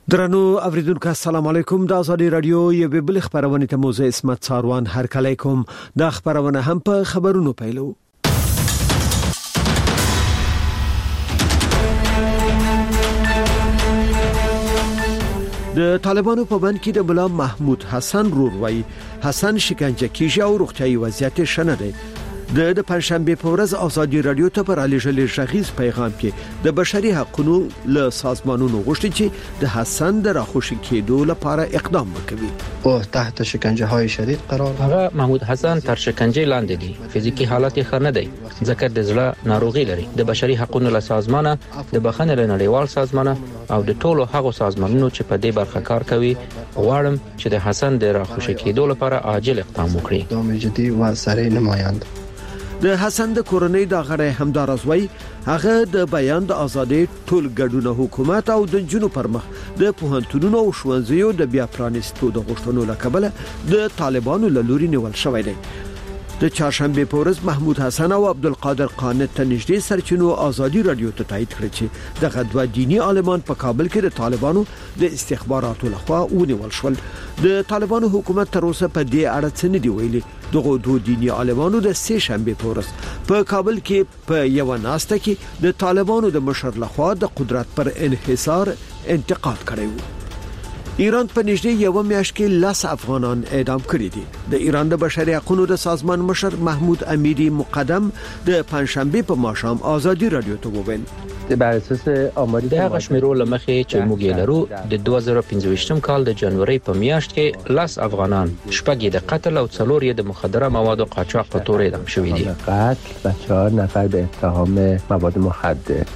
درنو اوریدونکو السلام علیکم. د ازادي رادیو یو بل خبرونه ته موزه اسمت څاروان هر کله کوم. د خبرونه هم په خبرونو پیلو. د طالبانو په بند کې د بلا محمود حسن روروي حسن شکنجه کیږي او روغتيایي وضعیت شنه دی. د پنځشنبه په ورځ ازادي رادیو ته پر علیجل شخص پیغام کې د بشري حقوقو له سازمانونو غوښتي چې د حسن د راخوشي کېدو لپاره اقدام وکړي. او تحت شکنجه های شدید قرار هغه محمود حسن تر شکنجه لاندې دی. فزیکی حالت یې ښه نه دی ځکه د زړه ناروغي لري. د بشري حقوقو له سازمانه د بخښنې له نړیوال سازمانه او د ټولو هغو سازمانونو چې په دې برخه کار کوي غواړم چې د حسن د راخوشي کېدو لپاره عاجل اقدام وکړي. اقدام جدي و سریع نمایند. د حسن د کورنۍ د غړي همدارزوي هغه د بیان د ازادي ټول ګډونه حکومت او د جنوب پر مخ د پوهنتونونو او ښوونځیو د بیا پرانیستو د غوښتنو لکبله د طالبانو له لوري نیول شوی دی. د چهارشنبه په ورځ محمود حسن او عبدالقادر قانت ته نږدې سرچینو ازادي رادیو ته تایید کړی چې د غدوه دینی عالمان په کابل کې د طالبانو د استخباراتو لخوا ونیول شول. د طالبانو حکومت تر اوسه په دې اړه څه نه دی ویلي. دغه دوه دینی عالمانو د سه شنبه په ورځ په کابل کې په یو ناسته کې د طالبانو د مشر لخوا د قدرت پر انحصار انتقاد کړی و. ایران په نږدې یو میاشت کې 10 افغانان اعدام کړي دي. د ایران د بشري حقوقو د سازمان مشر محمود امیری مقدم د پنځشنبه په ماښام ازادي رادیو ته وویل بر اساس آماری د غشمیرو لمخې چې موږ لرو د 2015 کال د جنوري په میاشت کې 10 افغانان شپږ د قتل او څلور د مخدره موادو قاچاق په تور اعدام شوي دي. قتل و 4 نفر به اتهام مواد مخدر.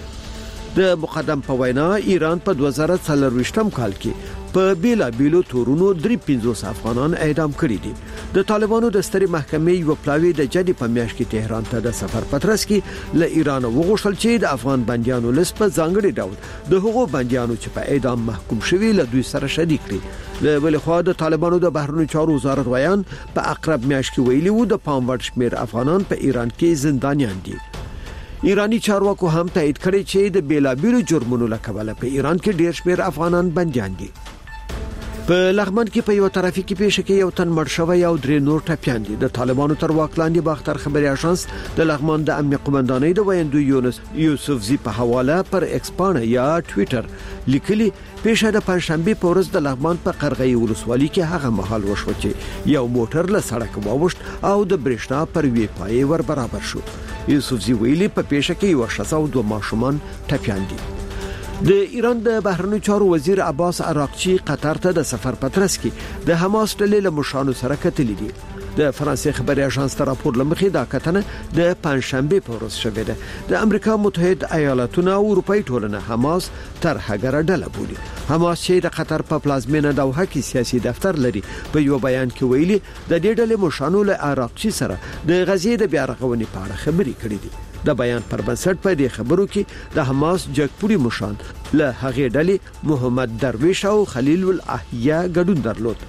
د مقدم په وینا ایران په 2023 کال کې په بیلا بیلو تورونو 350 افغانان اعدام کړي دي. د طالبانو د ستري محکمې یو پلاوی د جدي په میاشت کې تهران ته د سفر پترس کې له ایران وغوښتل چې د افغان بنديانو لست په ځانګړي ډول د هغو بنديانو چې په اعدام محکوم شوي له دوی سره شریک کړي. له بل خوا د طالبانو د بهرنی چارو وزارت ویان په اقرب میاشت کې ویلي وو د پام وړ شمیر افغانان په ایران کې زندانیان دي. ایرانی چارواکو هم تایید کړی چې د بیلابیلو جرمونو لکبله په ایران کې ډیر شمیر افغانان بنديان دي. په لغمان کې په یو ترافیکي پیښه کې یو تن مړ شوی او درې نور ټپيان دي. د طالبانو تر واک لاندې باختر خبري اژانس د لغمان د امنیت قومندانۍ د ویاندو یونس یوسفزي په حواله پر ایکس پاڼه یا ټوئیټر لیکلي پیښه د پنځشنبه په ورځ د لغمان په قرغۍ ولسوالۍ کې هغه مهال وشو چې یو موټر له سړک واوښت او د برېښنا پر وی پای ور برابر شو. یوسفزي ویلي په پیښه کې یو شخص او دوه ماشومان ټپيان دي. د ایران د بهرنی چارو وزیر عباس عراقچی قطر ته د سفر پترس کې د حماس ډلې له مشرانو سره کتلې دي. د فرانسې خبري اژانس ته راپور لمخې دا کتنه د پنځشنبه په ورځ شوې ده. د امریکا متحده ایالاتونو او اروپאי ټولنه حماس تر هغه ډله بولي. حماس چې د قطر په پلازمینه دوحه کې سیاسي دفتر لري په یو بیان کې ویلي د دې ډلې مشرانو له عراقچی سره د غزې د بیا رغونې په اړه خبري کړې دي. د بیان پر بنسټ په دې خبرو کې د حماس جګپوري مشران له هغې ډلې محمد درویش او خلیل الاحیا ګډون درلود.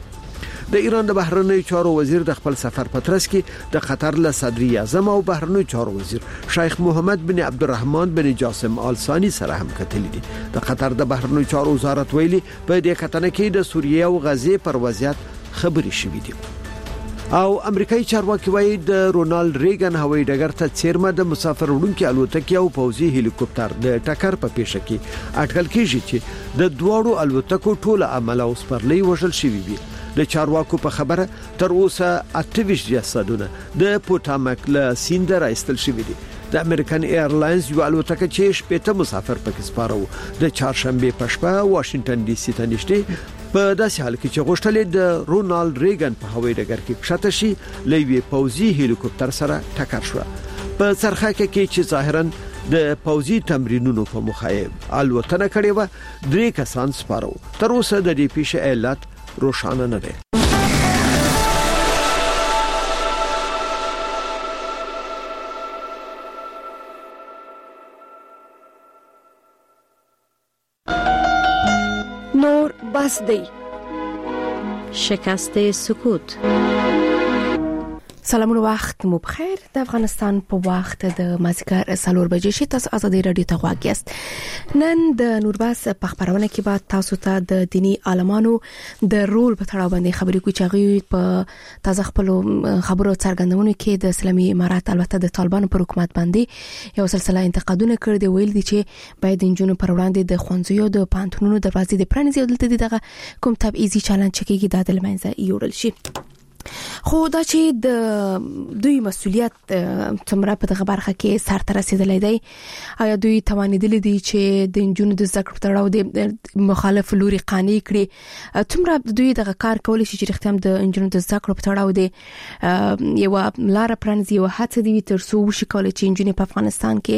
د ایران د بهرنی چارو وزیر د خپل سفر پترس کې د قطر له صدر اعظم او بهرنی چارو وزیر شیخ محمد بن عبدالرحمن بن جاسم آل ثانی سره هم کتلې دي. د قطر د بهرنی چارو وزارت ویلي په دې کتنه کې د سوریه او غزې پر وضعیت خبري شوې دي. او امریکایي چارواکي وایي د رونالد ریګن هوایي ډګر ته چیرمه د مسافر وړونکو الوتکې او پوځي هلیکوپټر د ټکر په پیښه کې اټکل کیږي چې د دوړو الوتکو ټول عمل او سپرلۍ وژل شوی وي. د چارواکو په خبره تر اوسه 28 جسدونه د پوټامک له سیند راایستل شوی دي. د امریکن ایرلاینز یو الوتکه چې شپږ مسافر پکې سپارو د چهارشنبه په شپه واشنگټن ډي سي ته نږدې په داسې حال کې چې غوښتل د رونالد ریګن په هوایي ډګر کې کښته شي لوی پوځي هلیکوپټر سره ټکر شو. په څرخکه کې چې ظاهرا د پوځي تمرینونو په مخایب الوتنه کړې و 3 کسان سپارو. تر اوسه د دې پیښې علت روښانه نه ده. نور بس دی. شکست سکوت. سلامونه وخت مو بخیر. د افغانستان په وخت د مازیګر 4 بجې شي تاسو آزادي رادیو ته غواړئ. نن د نورباس په خبرونه کې بعد تاسو ته د دینی عالمانو د رول په تړاو باندې خبرې کوي چې غوي په تازه خپل خبرو څرګندونه کې د اسلامي امارات البته د طالبانو پر حکومت باندې یو سلسله انتقادونه کړي ویل دي چې باید انجونو پر وړاندې د خوندزیو د پانتونونو دروازې د پرانیزي دلته دغه کوم تبعیضي چلند چې کېږي د لمنځه یوړل شي. خو دا چې د دوی مسؤلیت څومره په دغه برخه کې سر ته رسیدلی دی آیا دوی توانیدلی دي چې د انجونو د ذکر په تړاو د مخالف لوري قانع کړي څومره دوی دغه کار کولی شي چې رښتیا د انجونو د ذکر په تړاو د یو لار پرانیزي او هڅه دی تر څو وشي کولای چې انجونې په افغانستان کې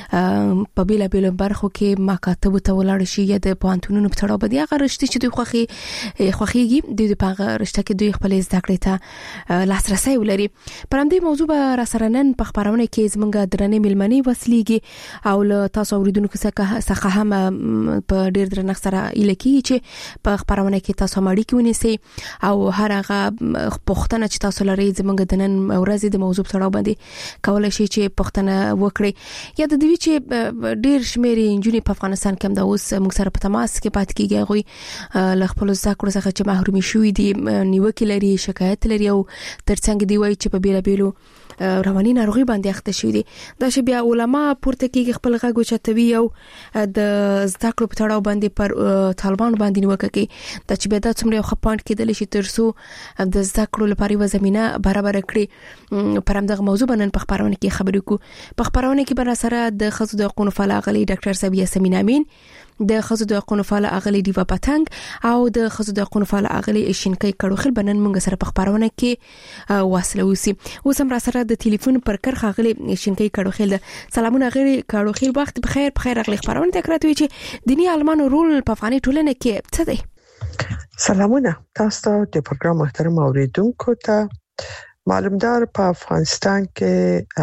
په بیلابیلو برخو کې مکاتب ته ولاړ شي یا د پوهنتونونو په تړاو باندې هغه رښتیا چې دوی خوښيږي د هغه رښتیا کې دوی خپل زده کړې لاسرسي ولري. پر همدې موضوع به را سره نن په خبرونه کې زمونږ درنې ملمنې وسلیږي او له تاسو اوریدونکو څخه هم په ډېر درنښت سره الکی چې په خبرونه کې تاسو ماړی ونیسي او هر هغه پوښتنه چې تاسو لري زمونږ د نن ورځې د موضوع په اړه باندې کولای شي چې پوښتنه وکړي یا د دوی چې ډېر شمېر انجونې په افغانستان کې هم د اوس موږ سره په تماس کې پات کیږي غوي له خپل ذکر څخه چې محرومي شوې دي نیوکه لري شکایت لري او ترڅنګ دی وایي چې په بیلابیلو رواني ناروغي باندې اخته شوی دي. دا چې بیا علما پورته کېږي خپل غږ چتوي او د زده کړو په تړاو باندې پر طالبان باندې نیوکه کوي دا چې بیا د څومره یو خپاند کېدل شي تر څو د زده کړو لپاره یو زمينه برابر کړي. پر همدغه موضوع باندې په خبرونه کې خبرې کو. په خبرونه کې بر سره د خزو د حقوقو فعال اغلي ډاکټر صاحب یاسمین امین د خزو د حقوقو فعال اغلي دیوا پتنګ او د خزو د حقوقو فعال اغلي شینکۍ کړوخل بنن موږ سره په خبرونه کې واصله وسی. اوس هم را سره د ټلیفون پر کرخ اغلي شینکۍ کړوخل. سلامونه اغلي کړوخل وخت بخیر اغلي خبرونه تکرار وی چې دینی عالمانو رول په افغاني ټولنه کې څه دی؟ سلامونه تاسو د پروګرام محترم اوریدونکو ته. معلومدار په افغانستان کې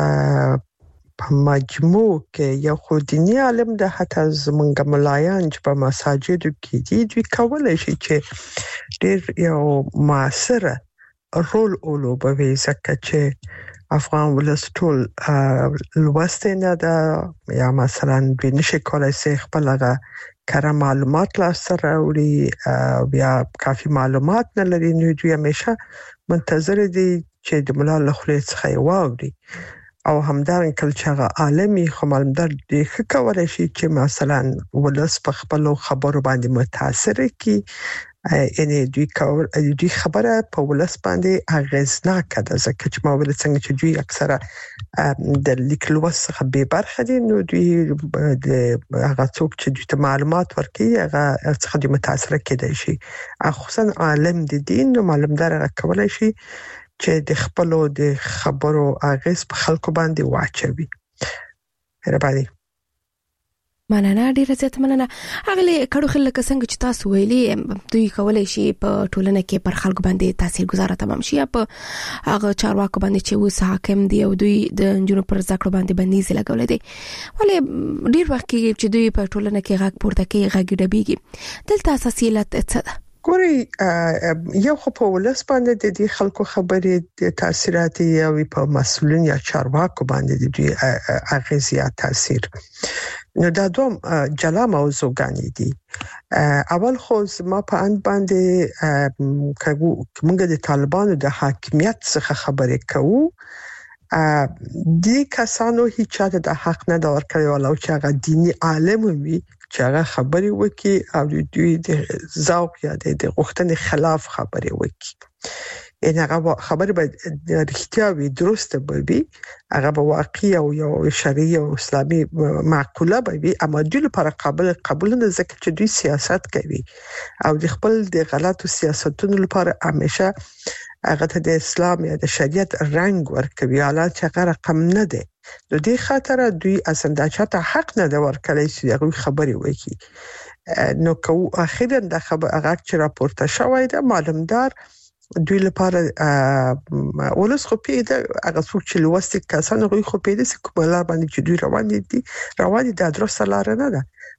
په مجموع کې یو خو دینی عالم د حتی زمونږ ملایان چې په مساجدو کې دي دوی کولای شي چې ډېر یو موثر رول ولوبوي ځکه چې افغان ولس ټول لوستي نه ده یا مثلا دوی نشي کولای شي خپل هغه کره معلومات لاسته راوړي بیا کافي معلومات نه لري نو دوی همیشه منتظر دي چې د ملا له خولې څخه واوري او همدارن کله چې هغه عالمي خمالمدار دی کولای شي چې مثلا ولس په خپل خبرو باندې متاثر کی یعنی دوی خبره په ولس باندې اغیزناکه ده ځکه چې ما ول څنګه چې دوی اکثره د لیکلو څخه به برخه دي نو دوی هغه څوک چې دوی ته معلومات ورکړي هغه څخه دوی متاثر کېدای شي خصوصا عالم د دین نو معلومدار کولای شي چې د خپل د خبرو اغیز په خلکو باندې واچوي. مهرباني. مننه ډیره زیات مننه. اغلی کډو خلک څنګه چې تاسو ویلي دوی کولای شي په ټولنه کې پر خلکو باندې تاثیرګذار تمام شي په هغه چارواکو باندې چې وس حاکم دی او دوی د جنونو پر ذکر باندې بندیز لګولې دي ولې ډیر وخت کې چې دوی په ټولنه کې غږ پورته کوي غږ ډبيږي دلته اساسي علت څه ده؟ ګوري یو خو په ولس باندې د دې خلکو خبرې د تاثیرات یا په مسؤلین یا چارواکو باندې د دې اغیز یا تاثیر نو دا دوم جلا موضوعګانی دي. اول خو ما په اند باندې موږ د طالبانو د حاکمیت څخه خبرې کوو دي کسانو هیڅ د حق نه دا ورکړي ولو چې هغه دینی عالم وي چې هغه خبرې وکي او دوی د ذوق یا د غوښتنې خلاف خبرې وکي ان هغه خبره به رښتیا وي درسته به وي هغه به واقعي او یو شرعي او اسلامي معقوله به وي اما دوی لپاره قبول نه ځکه چې دوی سیاست کوي او د خپل د غلطو سیاستونو لپاره همیشه هغه ته د اسلام یا د شریعت رنگ ورکوي حالات چې هغه رقم نه ده د دې خاطر دوی اسنده چاته حق نه ده ورکړی چې هغه خبرې وکړي نو کو اخیرا د خبر هغه چې راپورته شوی ده معلومدار دوی لپاره ولس خو پیدا هغه څوک چې لوستي کسان غوي خو پیدا چې کومه لار باندې چې دوی روان دي د ادرس لار نه ده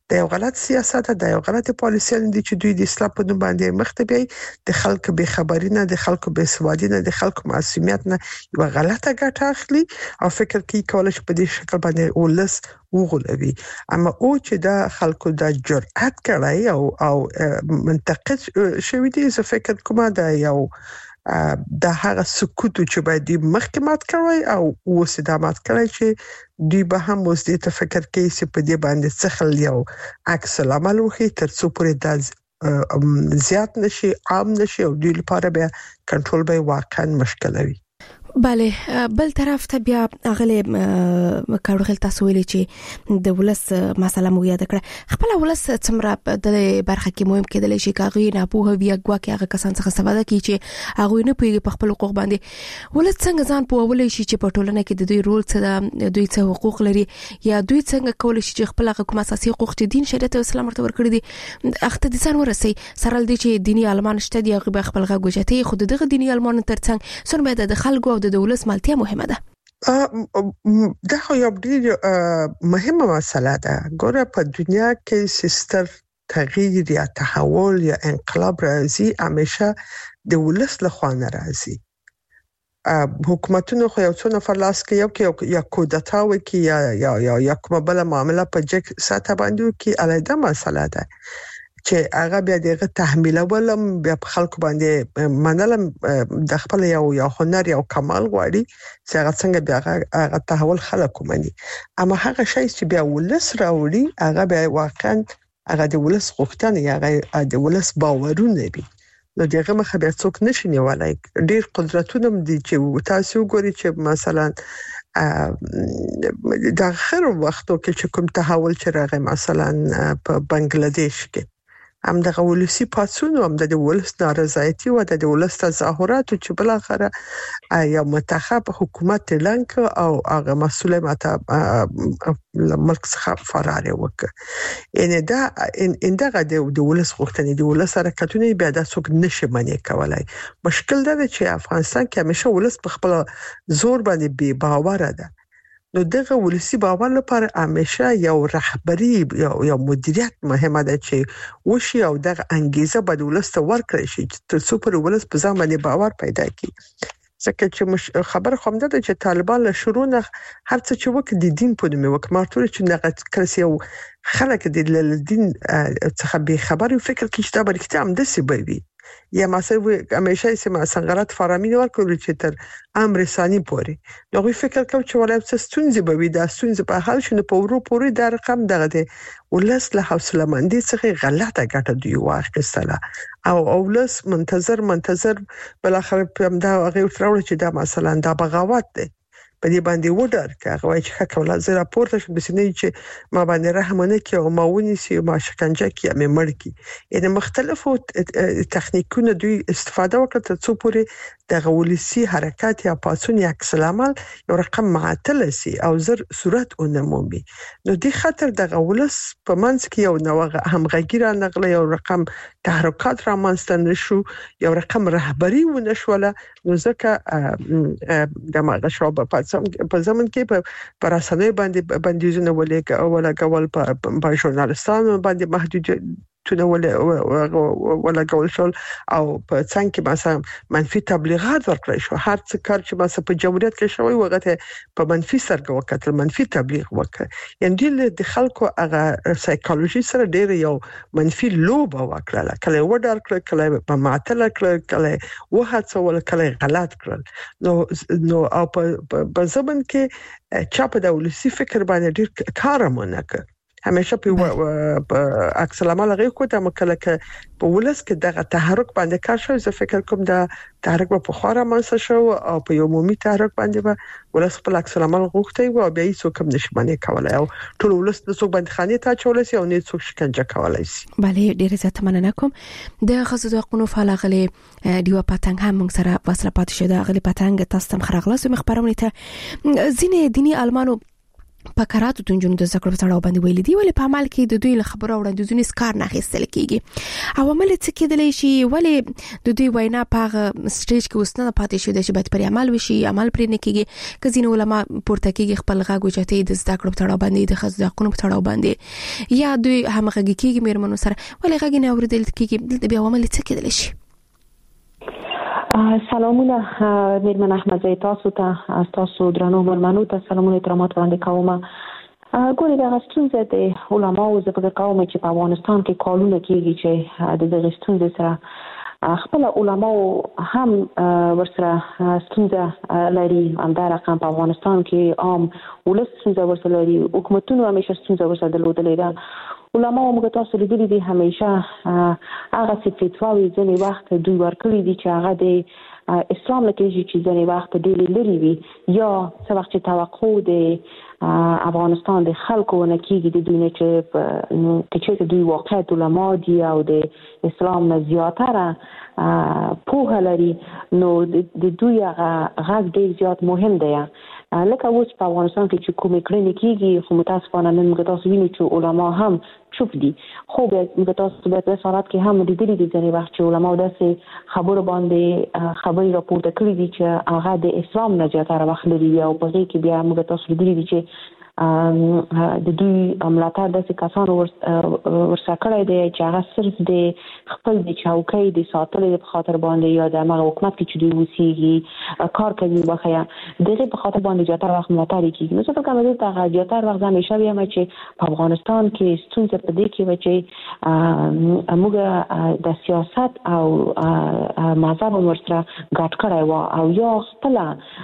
د یو غلط سیاست د یو غلط پالیسي دي چې دوی د اصلاح په نوم باندې مخته بي د خلکو به خبري نه د خلکو به سوادي نه د خلکو معصومیت نه یو غلطه ګټه اخلي او فکر کوي کولای شي په دې شکل باندې ولس وغولوي. اما او چې د خلکو د جرأت کړای او منطقي شوی دي زه فکر کوم دا یو د هغه سکوت چې باید محکمات کوي او وسیدامات کوي چې دوی به هم اوس دې ته فکر کوي چې په دې باندې څخل یو عکس العمل وکړي تر څو پورې د زیات نشي عام نشي او دوی لپاره به کنټرول به واقعا مشکل وي. بله بل طرف ته بیا اغله کارغل تاسو ویلي چې د ولس مسله مو یاد کړه خپل ولس څومره د برخه کې مهم کېدل شي کاغي نه په هویه غواکه هغه کسان څخه استفاده کوي چې هغه نه پیږي په خپل حقوق باندې ولس څنګه ځان په ولې شي چې په ټولنه کې د دوی رول څه دوی څه حقوق لري یا دوی څنګه کولای شي چې خپل حقوق اساسي حقوق چې دین شریعت او اسلام ورته ورکړي دي اخته دي ځان ورسي سره دي چې دینی علمان شته دي هغه خپل غوجته خود دغه دینی علمان ترڅنګ سن به د خلکو د دولت مالتیا مهمه ده. دا یو ډیر مهمه مسله ده. ګوره په دنیا کې سیستم تغییر یا تحول یا انقلاب راځي همیشه د ولس له خوا نه راځي. حکومتونو خو یو څو نفر لاس کې یو یا کودتا وکي یا کومه بل معاملې په جګ ساته باندې کې علیده مسله ده چې هغه بیا دغه تحمیل ولم بیا په خلکو باندې منلم د خپل یو هنر یو کمال غواړي چې هغه څنګه بیا هغه تحول خلکو مني. اما هغه شی چې بیا ولس راوړي هغه بیا واقعا هغه د ولس غوښتنه هغه د ولس باورونه دي. نو دغه مخه بیا څوک نشي نیولای. ډیر قدرتونه دي چې تاسو وګورئ چې مثلا د اخر وختو کې چې کوم تحول چې راغی مثلا په بنگلاديش کې هم د ولسی پاتسونو هم د ولس نارضایتي او د ولس تظاهرات چې بل اخره یو منتخب حکومت لنک او هغه مسؤل ماته ملک څخه فرار وکړ. ان دغه د ولس غوښتنې د ولس حرکتونه بیا د څوک نشي منې کولای. مشکل دا چې افغانستان کې همیشه ولس په خپل زور باندې بي باور ده. نو دغه ولسی باور لپاره همیشه یو رهبری یو مدیریت مهمه ده چې وشي او دغه انګیزه به ولس ته ورکړي شي تر څو پر ولس په ځان باندې باور پیدا کړي. ځکه چې خبر خوم ده چې طالبان له شروع نه هر څه چې وکړي د دین په نوم وکړي مارتور چې دغه کلسي او خلک د دین څخه به خبر فکر کې چې دا برکته هم د سیبوي یا مثلا همیشه سم سنغرات فرامین ورکول چې تر امر ثاني پوري نو فکر کوم چې ولای څه ستونزې به وي دا ستونزې په حل شنه په ورو پوري د رقم دغه دی ولس له حوصله مندي څخه غلطه ګټه دی واخیستله او ولس منتظر بل اخر په دا هغه تراول چې دا مثلا دا بغاوت دی په دې باندې وډر کاغه وای چې حق ولا زه راپورته شم بسنه چې ما باندې رحم نه کوي او ما ونی سي ما شکنجه کوي مې مړ کی یعنی مختلفو تخنیکونو دوی استفاده وکړه تر څو پورې د غولسي حرکت یا پاسون یا عکس العمل یو رقم معطل سي او زر صورت اونمومي نو دې خاطر د غولس په منځ کې یو نو همغږی را نغله یو رقم تحرکات را منستن شو یو رقم رهبری ونشوله نو ځکه د ماغه شوب په زمون کې په رسنۍ باندې بندیزونه ولګول په ژورنالستانو باندې محدود تونه ولا ګول شول او په څنګه مثلا منفي تبلیغات ورکړل شو هر څه کار چې مثلا په جمهوریت کې شوی وغته په منفي سرګه وکړل منفي تبلیغ وکړ یعنی د خلکو هغه سایکولوژي سره ډېر یو منفي لوب وکړل کله وډار کړل کله په معطل کړل کله وهڅول کله غلط کړل نو او په ځبن کې چا په دولسي فکر باندې ډېر کارونه کوي همیشه په عکس العمل غوښته کوته مکلکه په ولس کې دغه تحرک باندې کار شوی زه فکر کوم دا تحرک په خورا منځ شو او په یو عمومي تحرک باندې ولس په عکس العمل غوښته او بیا هیڅ کوم نشمنه کولای او ټول ولس د څوک باندې خاني ته چولای شي او نه څوک شکنجه کولای شي. بله ډیره زیاته مننه کوم د خصوصي حقوقو فعال غلي دیو پتنګ هم موږ سره وسله پات شو د غلي پتنګ تاسو تم خرغلاس مخبرونه ته ځینې دینی المانو په کراتو د نجونو د ذکر په تړاو باندې ویل دي ولې په عمل کې د دوی له خبرو وړاندیزونو کار نه اخیستل کیږي عوامل څه کېدلی شي ولې د دوی وینا په سټیج کې وسنه پاتې شوی چې باید پر عمل وشي عمل پرې نه کیږي کزینو علما پورته کیږي خپل غاګو چته د ذکر په تړاو باندې د خځو حقوقو په تړاو باندې یا دوی همغږي کیږي میرمنو سره ولې غږ نه اوریدل کیږي د عوامل څه کېدلی شي سلامونه میرمن احمدزی تاسو ته تاسو درنو مېلمنو ته سلامونه احترامات وړاندې کوم ګورې د ستونزې د علماو زه فکر کوم چې په افغانستان کې کالونه کېږي چې د دغه ستونزې سره خپل علماو هم ورسره ستونزه لري همدا رقم په افغانستان کې عام ولس ستونزه ورسره لري حکومتونو همیشه ستونزه ورسره درلودلې ده علماء موږ تاسو لیدلي دي همیشه هغه فتواوی ځنې وخت دوی ورکړي دي چې هغه د اسلام له کېږي چې ځنې وخت ډېر لري وي یا څه وخت چې توقع د افغانستان د خلکو نه کېږي د دوی نه چې دوی واقعا علماء دي او د اسلام نه زیاتره پوهه لري نو د دوی هغه غږ ډېر زیات مهم دی لکه اوس په افغانستان کې چې کومې کړنې کېږي خو متاسفانه نن موږ تاسو وینو چې علما هم چوپ دي خو موږ تاسو په دې حالت کې هم لیدلي دي ځینې وخت چې علما داسې خبرو باندې خبرې راپورته کړي دي چې هغه د اسلام نه زیاتره وخت لري او په دې کې بیا موږ تاسو لیدلي دي چې د دوی ملاتړ داسې کسانو ورسره کړی دی چې هغه صرف د خپل د چوکۍ د ساتلو په خاطر باندې یا د هغه حکومت کې چې دوی اوسېږي کار کوي واخیا دغه په خاطر باندې زیاتره وخت ملاتړ کیږي نو څه فکر کوم چې زیاتره وخت همیشه ویل چې په افغانستان کې ستونزه په دې کې و چې موږ د سیاست او مذهب ورسره ګډ کړی و او یا خپل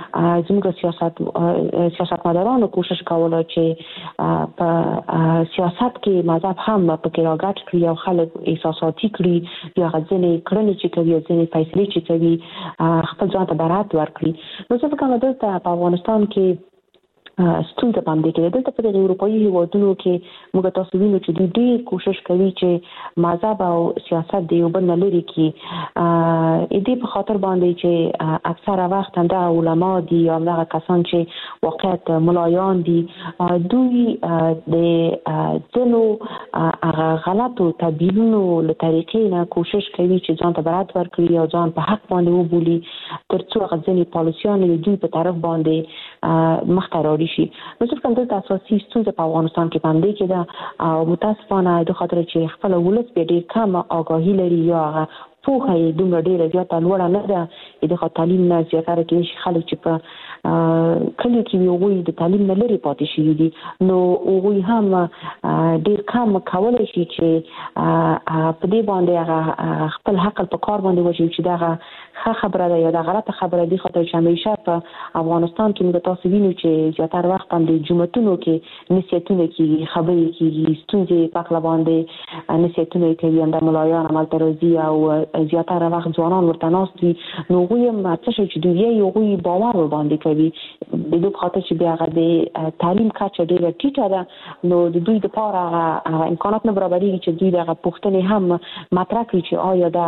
زموږ سیاستمدارانو کوشش کوله چې په سیاست کې مذهب هم پکې راګټ کړی او خلک احساساتي کړی یا ځینې کړنې چې کوي ځینې فیصلې چې کوي خپل ځان ته برات ورکړي نو څه فکر کوم دلته په افغانستان کې ستونزه باندې کې دلته په د اروپایي هیوادونو کې موږ تاسو وینو چې دوی ډېر کوشش کوي چې مذهب او سیاست د یو بل نه لري کې دې په خاطر باندې چې اکثره وخت هم د علما دي او هغه کسان چې واقعا ملایان دي دوی د ځینو هغه غلطو تعبیرونو له طریقې نه کوشش کوي چې ځان ته برات ورکړي او ځان په حق باندې وبولي ترڅو هغه ځینې پالیسیان دوی په طرف باندې مختار شي نو څه کوم د اساسي ستونزې په افغانستان کې باندې کې دا او متاسفانه د خاطر چې خپل ولس به ډېر کم آگاهي لري یا پوهه یې دومره ډېره زیاته لوړه نه ده د تعلیم نه زیاتره کې خلک چې په کله کې وي د تعلیم نه لري پاتې شي دي نو هغوی هم ډېر کم کولای شي چې په دې باندې هغه خپل حق په کار باندې وشي چې دا خبره ده یا دا غلطه خبره دي خاطر چې همیشه په افغانستان کې موږ تاسو وینو چې زیاتره وخت هم د جمعتونو کې نصیحتونه کېږي خبرې کېږي ستونزې په خپل باندې نصیحتونه کوي هم د ملایان عملته راځي او زیاتره وخت ځوانان ورته ناست وي نو هغوی هم څه شي چې دوی هغوی باور باندې کوي د دوی په خاطر چې بیا هغه د تعلیم کچه ډېره ټیټه ده نو د دوی لپاره هغه امکانات نه برابرېږي چې دوی دغه پوښتنې هم مطرح کړي چې آیا دا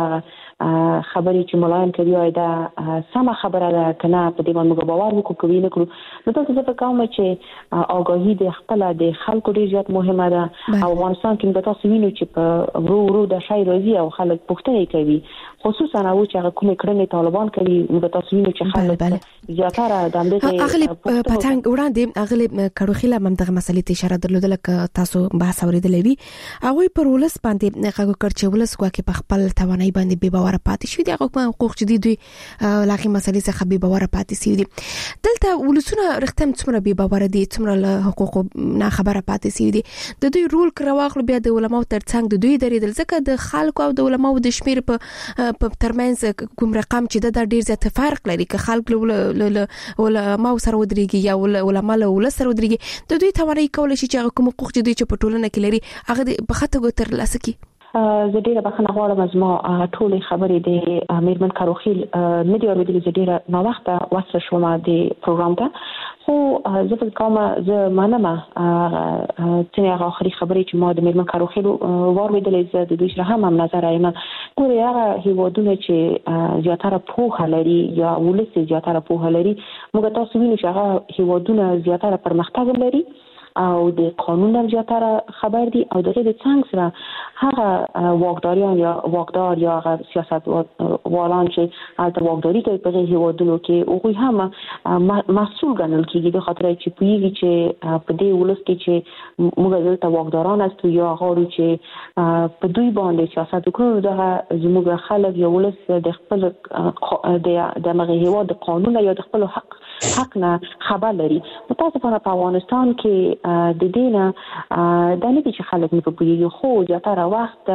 خبرې چې ملایان کوي آیا دا سمه خبره ده که نه په دې باندې موږ باور وکړو کوي نه کړو نو تاسو فکر کوم چې آگاهي د خپل د خلکو ډېر زیات مهمه ده او افغانستان کې تاسو وینئ چې په ورو د شای راځي او خلک پوښتنې کوي خصوصا او چې هغه کومې کړنې طالبان کوي موږ تاسو وینئ چې خلک زیاتره د همدې اغلی پټنګ وړاندې اغلی کړوخیله هم دغه مسلې ته اشاره درلودل ک تاسو بحث اوریدلې وي هغه پر ولس باندې هغه کړ چې ولس کوکه په خپل توانای باندې به باور پاتې شي دغه حقوق چې دوی لاغي مسلې څخه به باور پاتې شي دي دلته ولسونه رښتم څومره به باور دي څومره له حقوق نه خبره پاتې شي دي د دوی رول کړواغلو بیا د علماو ترڅنګ د دوی درېدل ځکه د خلکو او د علماو د شمیر په ترمنځ کوم رقم چې د ډیر زیات فرق لري که خلک له علماو سره ودرېږي یا علما له ولس سره ودرېږي د دوی توانایي کولای شي چې کوم حقوق چې دوی په ټولنه کې لري هغه په خاطر ترلاسه کړي زه ډیره بخښنه غواړم زما ټولې خبرې د میرمن کاروخیل نه دي اورېدلې زه ډیره ناوخته وصل شوم د پروګرام ته خو زه فکر کوم زه منم ځینې هغه آخري خبرې چې ما د میرمن کاروخیل واورېدلې زه د دوی سره هم نظر یم ګورې هغه هیوادونه چې زیاتره پوهه لري یا ولس زیاتره پوهه لري موږ تاسو وینو چې هغه هیوادونه زیاتره پرمختګ لري او د قانون زیاتره خبر دي او دغه د څنګه سره هغه واکدار یا سیاست والان چې البته واکداري کوي په هیوادونو کې او هم مسؤل ګڼل کیږي د خاطر چې پیږي چې په دې ولس کې چې موږ دلته واکداران استو یا غواړو چې په دوی باندې سیاست وکړو دغه زموږ خلک یا ولس د خپل د مغه هیواد قانون یا د خپل حق نه خبر لري. متاسفانه په افغانستان کې د دینه د نه چې خلک نه پوهیږي خو زیاتره وخت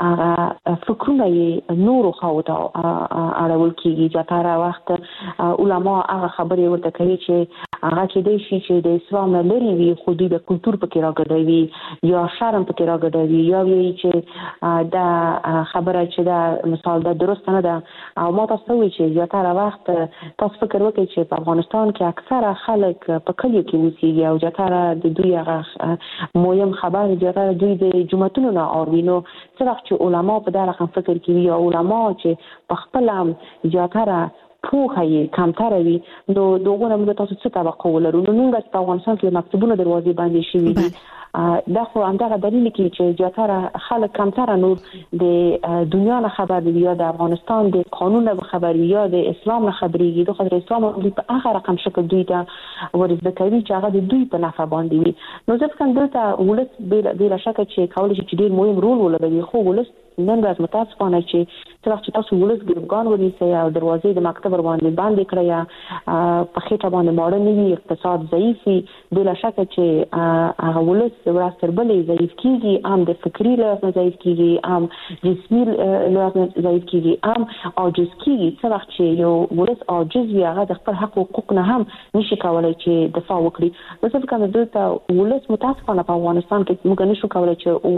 فکرونه نور خو ته اړول کیږي. زیاتره وخت علما هغه خبرې ورته کوي چې هغه کې د شي چې د اسلام لري وي خو د کلچر په کې راګډوي یا شرم په کې راګډوي یا وی چې دا خبره چې دا مثال دا درست نه ده او ما تاسو وی چې زیاتره وخت تاسو فکر وکړئ چې په افغانستان کې اکثره خلک په کلیو کې اوسېږي او زیاتره د دوی هغه مهم خبر زیاتره دوی د جمعتونو نه اورینو څه وخت چې علما په دا رقم فکر کوي یا علما چې په خپل هم زیاتره پوهه یې کمتره وي نو دغه موږ تاسو څه توقع ولرو. نو موږ په افغانستان کې مکتبونه دروازې باندې شوي دي دا خو همدغه دلیل کوي چې زیاتره خلک کمتره نور د دنیا نه خبر دي یا د افغانستان د قانون نه خبر یا د اسلام نه خبرېږي. د خاطر اسلام په هغه رقم شکل دوی ته ورزده کوي چې هغه د دوی په نفع باندې وي. نو ځکه څنګه ولس بلا شک چې کولای شي چې ډیر مهم رول ولوبوي خو ولس نن ورځ متاسفانه چې تاسو ولس ګروګان ونیسي او دروازې د مکتب باندې باندې کړی په خېټه باندې ماړه نه وي اقتصاد ضعیف وي بلا شک چې هغه ولس ورستر بلې ضعیف کیږي هم د فکری لحاظ ضعیف کیږي هم جسمي لحاظ ضعیف کیږي هم عاجز کیږي. څه وخت چې یو ولس عاجز وي هغه د خپل حق او حقوق نه هم نشي کولای چې دفاع وکړي. نو څه کوم دلته ولس متاسفانه په افغانستان کې موږ نشو کولای چې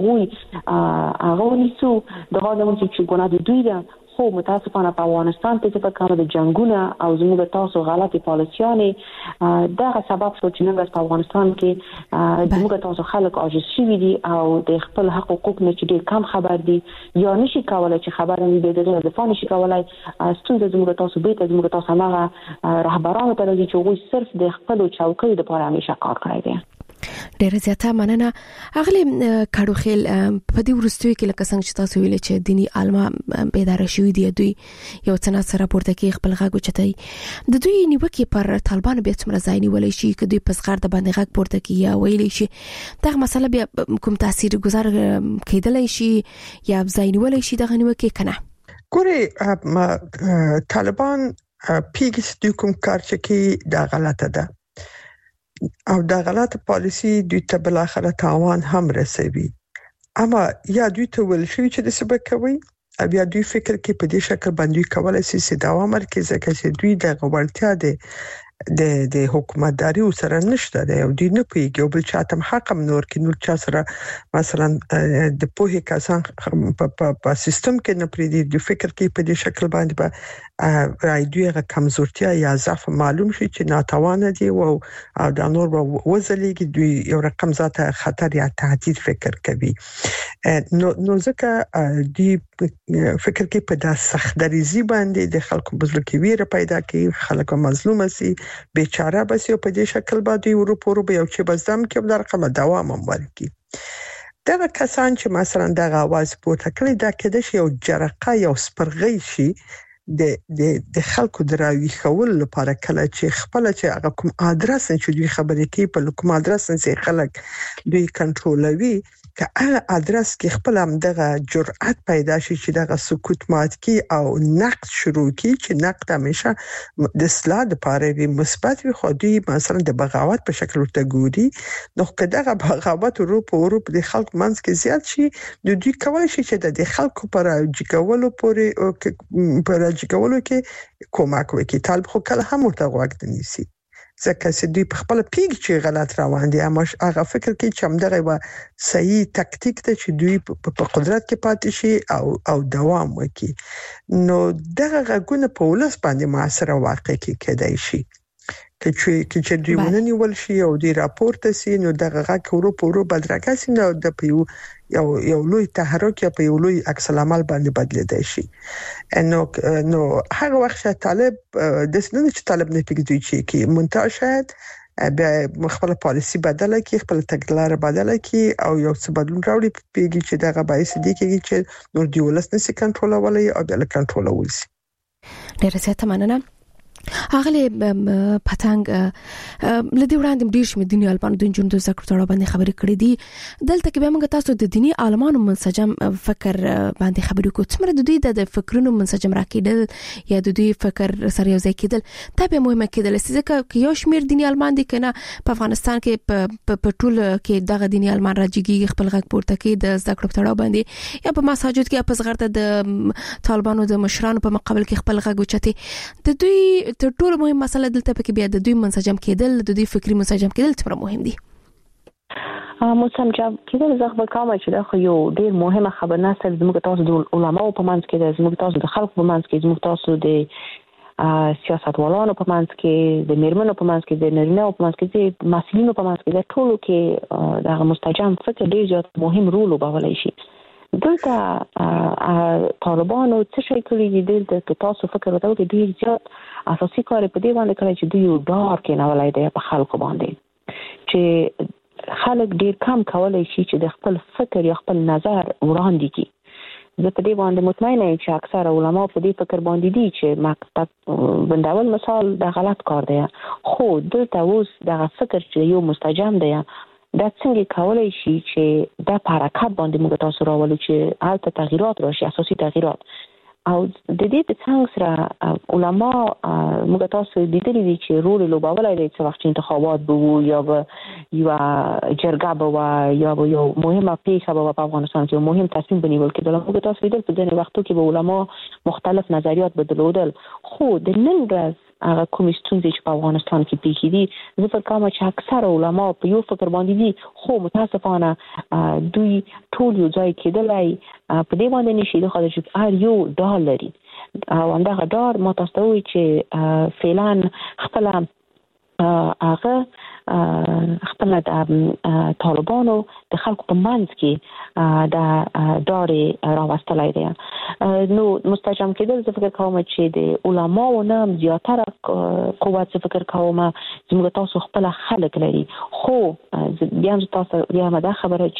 هغه ونیسو دغه د موږ چې ګناه د دوی ده خو متاسفانه په افغانستان کې چې په کار د جنگونه او زموږ تاسو غلطي پالیسیانه دغه سبب شو چې موږ په افغانستان کې زموږ تاسو خلک عاجز شوي دي او د خپل حق او حقوق نه چې ډېر کم خبر دي یا نشي کولای چې خبره نه دی دغه دفاع نشي کولای. ستونزه زموږ تاسو بیت زموږ تاسو هغه رهبرانو ته چې هغوی صرف د خپل چوکۍ لپاره همیشه کار کوي دي. ډېر زیاته مننه اغلی کاروخیل په دې ورستوي کې لکه څنګه چې تاسو ویل چې دینی عالمه بیدار شوي دي دوی یو څنګه سره پورته کې خپل غږ چتای د دوی نیوکه پر طالبان بیا څومره ځای نیولای شي چې دوی پس غړ د باندې غږ پورته کې یا ویلې شي دغه مسله بیا کوم تاثیر گذار کېدلای شي یا ځای نیولای شي دغه نیوکه کنه. ګوري طالبان پیګس د کوم کار چې دا غلطه ده او دا غلطه پالیسی دوی ته بل اخره تاوان هم رسوي اما یا دوی ته ول شي چې د سبب کوي بیا دوی فکر کې په دې شکل باندې کولای شي چې دوام ورکړي ځکه چې دوی د غوړتیا د حکومتداري سره نشته دی او دوی نه پیږي او بل چاته حق هم نور کې نور چا سره مثلا د پوهې کسان په سیستم کې نه پریدي د فکر کې په دې شکل باندې به راځي هغه کمزورتیا یا ضعف معلوم شي چې ناتوانه دي او د نور وزلېږي دوی یو رقم ذاته خطر یا تهدید فکر کوي. نو ځکه دوی فکر کې په داس سختدریزي باندې د خلکو بزرګ کې ویره پیدا کوي خلک مظلوم سي بیچاره بس یو په دې شکل باندې ورو به یو چې بزدم کې د رقم دوام ورکړي. دا کسان چې مثلا د غواز پورته کړی دا کېد شي یو جرقه یو سپرغی شي د خلکو دراوي خول لپاره کله چې خپل چې هغه کوم ادرس چې دوی خبرې کوي په کوم ادرس چې خلک دوی کنټرولوي که هغه ادرس کې خپل هم دغه جرأت پیدا شي چې دغه سکوت مات کی او نقد شروع کی چې نقد همیشه د اصلاح لپاره وي مثبت وي خو دوی مثلا د بغاوت په شکل ورته ګوري نو که دغه بغاوت اروپ د خلک منځ کې زیات شي نو دوی کولای شي چې د خلکو پر جګولو کې کومک وکړي. طالب خو کله هم ورته غوږ نیسي ځکه چې دوی په خپل پیګ چې غلط روان دي اما هغه فکر کوي چې همدغه و صحیح تکتیک ته چې دوی په قدرت کې پاتې شي او دوام وکړي. نو دغه غږونه په ولس باندې موثر واقع کېدای شي چې دوی ونني ول شي او دوی راپورته سي نو دغه غږ ورو بدرګه سي نو د یو لوی تحرک یا په یو لوی عکس العمل باندې بدلیدای شي. نو هغه وخت طالب د سنن چې طالب نه پیږي چې مونږ شاید بیا خپل پالیسی بدله کی، خپل تګلارې بدله کی او یو څه بدلون راوړي پیږي چې دغه باعث دي چې نور دی ولس نشي کنټرولولای او بل کنټرولول شي. ډیره زیاته مننه. اغلی پتنګ لدی وړاندې ډیر شمه دیني عالمان د جون د زکر تړه باندې خبرې کړې دي. دلته کې به موږ تاسو د دیني عالمانو منسجم فکر باندې خبرې کوو. څومره د دوی د فکرونو منسجم راکېدل یا د دوی فکر سره یو ځای کېدل دا به مهمه کېدل. ځکه یو شمیر دیني عالمان دي کنه په افغانستان کې په ټول کې دغه دیني عالمان راځي خپل غږ پورته کوي د زکر تړه باندې یا په مساجد کې په زغرته د طالبانو د مشرانو په مقابل کې خپل غږ اوچتي. د دوی تر ټولو مهم مسله دلته پکې بیا د دوی منسجم کېدل، د دوی فکری منسجم کېدل څومره مهم دي؟ منسجم کېدل زه خبر کوم چې دا خو یو ډیر مهمه خبر نه سره زموږ تاسو د علماو په منځ کې، زموږ تاسو د خلکو په منځ کې، زموږ تاسو د سیاستوالانو په منځ کې، د میرمنو په منځ کې، د نارینه‌و په منځ کې، د مسؤلینو په منځ کې، د ټولو کې دا منسجم فکر ډیر زیات مهم رول لوبولای شي. دلته طالبانو څه شي کړی دي دلته تاسو فکر وکړئ چې ډیر زیات اساسي کار په دې باندې کړی چې دوی ډار کې نه ولای دی په خلکو باندې چې خلک ډیر کم کولای شي چې د خپل فکر یا خپل نظر وړاندې کړي. زه په دې باندې مطمئنه یم چې اکثره علما په دې فکر باندې دي چې مکتب بندول مثال د غلط کار دی، خو دلته اوس د فکر چې یو مستجم دی دا څنګه کولای شي چې د حرکت باندې موږ تاسو راولو چې البته تغیرات راشي، اساسي تغیرات. او د دې په څنګه سره علما موږ تاسو لیدلي دي چې رول لوبولای دي چې وخت انتخابات به یا به یو جرګه به یا به یو مهمه پیښه به په افغانستان کې مهم تصمیم بنیول کېدل. موږ تاسو لیدل په دغه وختو کې به علما مختلف نظریات بدلودل، خو د نن ورځ هغه کوم ستونزې چې په افغانستان کې پیښې دي زه فکر کوم چې اکثره علما په یو فکر باندې دي، خو متاسفانه دوی ټول یو ځای کېدلای په دې باندې نشي د خاطر چې هر یو ډال لري او همدغه ډار ما تاسو ته وایي چې فعلا خپل هغه خپل د طالبانو د خلکو په منځ کې د ډارې راوستلای دی. نو مستجم کېدل زه فکر کوم چې د علماو نه زیاتره قوت زه فکر کوم چې تاسو خپل خلک لري، خو بیا تاسو بیا مده خبره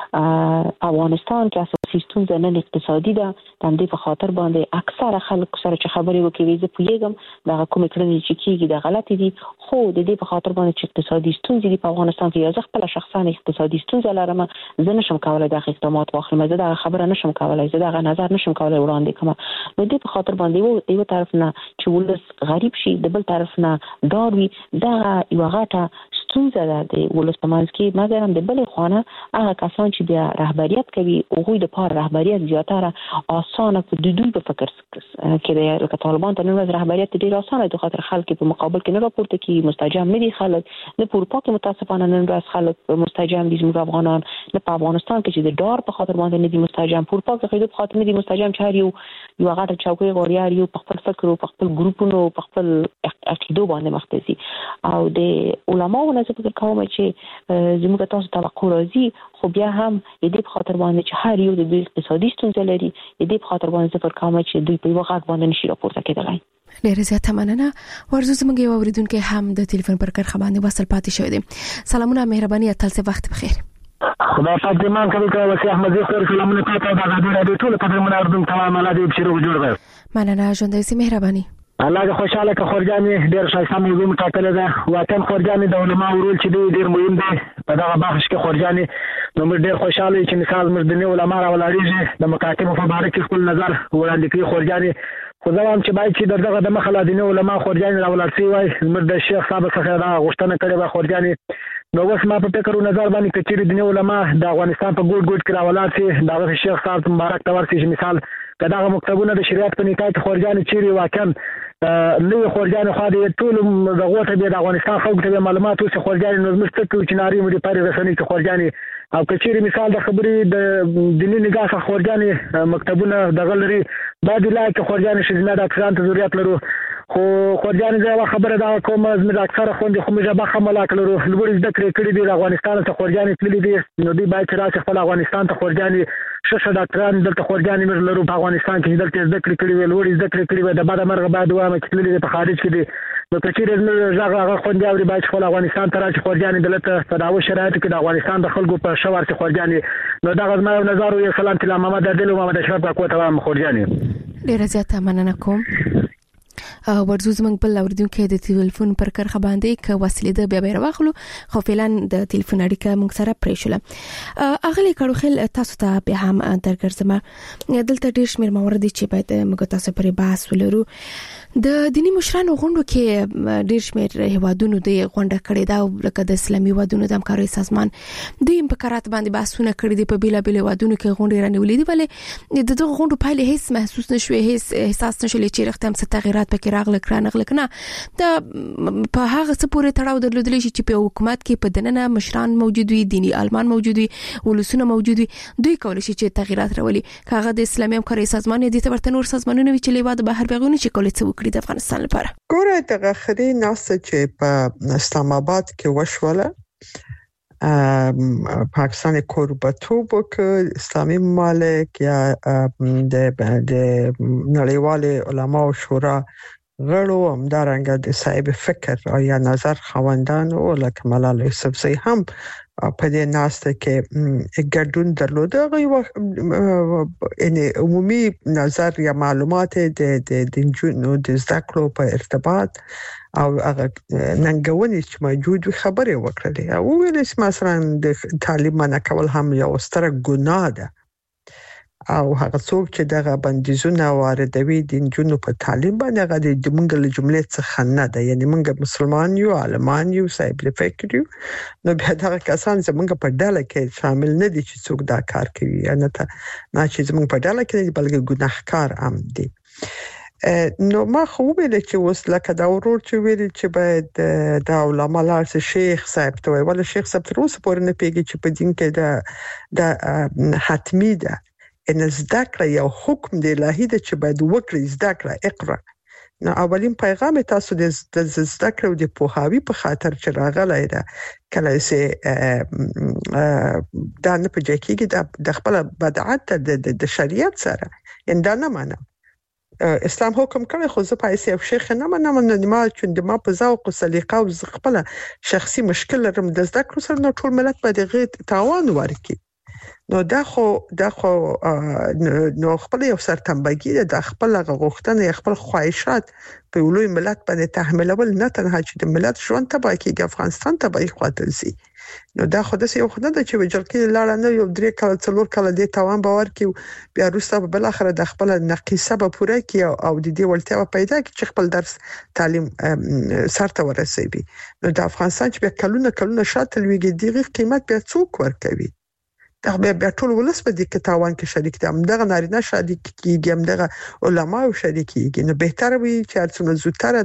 چې افغانستان کې اساسي ستونزه نه اقتصادي ده، د دې په خاطر باندې اکثره خلک سره چې خبرې وکړي زه پوهیږم دا کوم کړنې چې کیږي د غلطي دي، خو د دې په خاطر باندې چې اقتصادي ستونزې دي په افغانستان کې، زه خپل شخصا اقتصادي ستونزه لرم، زه نشم کولای د اقدامات واخلم، زه دا خبره نشم کولای، زه دا نظر نشم کولای وړاندې کوم. نو دې په خاطر باندې یو طرف نه چې ولس غریب شي، د بل طرف نه ډار وي، دا یو غټه ستونزه ده د ولس په منځ کې. مګر هم د بلې خانه هغه کسان چې بیا رهبریت کوي هغوی د پاره رهبریت زیاتره اسانه په دوی په فکر کې دی، لکه طالبان ته نن ورځ رهبریت ډیر اسانه دی، خاطر خلک په مقابل کې نه راپورته کی مستجم نه دي خلک، نه پورپا کې متاسفانه نن ورځ خلک مستجم دي زموږ افغانان، نه په افغانستان کې چې د ډار په خاطر باندې نه دي مستجم، پورپا کې په خاطر نه دي مستجم چې هر یو غټه چوکۍ غوړیار یو په خپل فکر او په خپل ګروپونو په خپل عقیدو باندې مختصي. او د علماو نه فکر کوم چې زموږ تاسو توقع راځي، خو بیا هم دې په خاطر باندې چې هر یو د دوی اقتصادي ستونزې لري، دې په خاطر باندې فکر کوم چې دوی په وخت باندې نشي راپورته کېدلای. ډیره زیاته مننه. ورزو زموږ یو اوریدونکو هم د ټلیفون پر کرخه باندې وصل پاتې شوی دی. سلامونه، مهرباني، تل څه وخت بخیر. خدا پاک دې مان کوي چې وسی احمد زه سلامونه تاسو ته د غاډي ټول قدرمن اردن تمام ملادي بشیرو جوړ غو. مننه ژوندۍ سي، مهرباني. الله دې خوشاله که خورجانې ډېر ښایسته موضوع مټاکله ده. واقعا خورجانې د علماو رول چې دی ډېر مهم دی په دغه بحث کې. خورجانې نو موږ ډېر خوشاله یو چې مثال موږ د علما راولاړېږي د مکاتبو په باره کې خپل نظر وړاندې کوي خورجانې. خو زه وایم چې باید چې دغه د مخه لا دیني علما خورجانې راولاړ شوي وای، موږ د شیخ صاحب څخه دا غوښتنه کړې وه خورجانې. نو اوس ما په فکر او نظر باندې که چېرې دیني علما د افغانستان په ګوټ ګوټ کې راولاړ شي، د هغه شیخ صاحب مبارک ته ورسي چې مثال که دغه مکتبونه د شریعت په نکاح کې خورجانې چېرې واقعا لوی خورجانې خوا د ټولو دغو ته بیا د افغانستان خلکو ته بیا معلومات اوسي خورجانې. نو زموږ څه کوو چې نارې مو د پارې رسنۍ کې خورجانې او که چېرې مثال د خبرې د دیني نگاه څخه خورجانې مکتبونه دغه لري، باید ولایت کې خورجانې ښځینه ډاکټرانو ته ضرورت لرو. خو خورجانې زه یوه خبره دغه کوم، زموږ اکثره خویندې خو موږ ژبه ښه ملاک لرو، لوړې زده کړې کړي دي، د افغانستان څخه خورجانې تللي دي. نو دوی باید چې راشي خپل افغانستان ته خورجانې ښه ډاکټران دلته خورجانې موږ لرو په افغانستان کې چې دلته زده کړې کړي وي، لوړې زده کړې کړي وي. د بده مرغه باید ووایم چې تللي دي په خارج کې دي، نو کچېر نه هغه خوندې اوري باید خپل افغانستان ته راځي خورجانې دلته په داو شرایطو کې د افغانستان د خلکو په شاور کې خورجانې نو دا غزما یو نظر یو سلام تل محمد عادل او محمد اشرف کا کوته وام خورجانې ډیره زیاته مننه کوم ورزو زمنګ بل اوردونکو د ټلیفون پر کرخه باندې ک وسیله د بیا بیره واخلو خو فعلن د ټلیفون اړیکه موږ سره پرې شوله اغلی کړوخل تاسو ته به هم درګرځم دلته ډیر شمیر موارد چې باید موږ تاسو پرې بحث ولرو د دینی مشرانو غونډو کې ډیر شمیر هوادونو د غونډه کړې دا لکه د اسلامي هوادونو د همکارۍ سازمان د امکارات باندې بحثونه کړې دي په بیلا بیل هوادونو کې غونډې رانیولې دي ولې د دغه غونډو پایله هیڅ محسوس نشوي هیڅ احساس نشول چې رښتیا هم تغیرات پکې راغله کنه دا په هغه څه پورې تړاو درلودل شي چې په حکومت کې په دننه مشران موجود وي دینی عالمان موجود وي ولسونه موجود وي دوی کولای شي چې تغیرات راولي کاغه د اسلامي همکارۍ سازمان دي ته ورته نور سازمانونه وی چې لیواد بهر بغونه چې کولای څه وکړي د افغانستان لپاره ګوره دغه خري ناسه چې په اسلام آباد کې وشوله پاکستان کوربتوب کې اسلامي ممالک یا د نړیوال علما او شورا غړو همدارنګه د صاحب فکر او یا نظر خوندان او لکه ملال یوسفزئی هم په دې ناسته کې ګډون درلوده یعنی عمومي نظر یا معلومات د جنونو د ذکرو په ارتباط او هغه ننګونې چې موجود خبره وکړه او ویل چې مثلا د تعلیم نه کول هم یو ستره ګناه ده او هغه څوک چې دغه بندیزونه واردوي د جنونو په تعلیم باندې هغه د موږ له جملې څخه نه ده یعنی موږ مسلمان یو عالمان یو صاحب فکر یو نو بیا دغه کسان زموږ په ډله کې شامل نه دي چې څوک دا کار کوي نه چې زموږ په ډله کې بلکې ګناهکار هم دي نو ما خو ویل چې اوس لکه دا ورور چې ویل چې باید د علماء لارس شیخ صاحب ته ولا شیخ صاحب تر اوسه پورې نه پیږي چې په دین کې د حتمی ده ان ذکر یو حکم دی الهی د چې باید وکړي ذکر اقرا نو اولین پیغام تاسو د ذکر او د پوهاوی په خاطر چې راغلی ده کله چې دا نه پجاکیږي د خپل بدعت د شریعت سره ان دا نه معنی اسلام حکم کوي خو زه پایسي او شیخ نه منم ما چې ما په ذوق او سلیقه او خپل شخصي مشکل لرم د ذکر سره نو ټول ملت به د غیت تاوان ورکړي نو دا خو نو خپل یو سرتنبګي د خپل غوښتنې خپل خواهشات په لوی ملت باندې تحمیلول نه تنها چې د ملت ژوند تباہ کیږي افغانستان تباہ خاطر سي نو دا خو د یو خدای د چې وجل کې لاړه نه یو درې کال څلور کال د توان باور کې بیا روسته بل اخر د خپل نقيصه به پوره کی او د دې ولټه پیدا کی چې خپل درس تعلیم سرته ورسوي نو د افغانستان چې بیا کلونه شاته لويږي دغه قیمت بیا څوک ورکوي دا بیا ټول ولس په دې کې تاوان کې شریک دي همدغه نارینه شریک کیږي همدغه علما او شریک کیږي نو بهتره وي چې څونه زوتره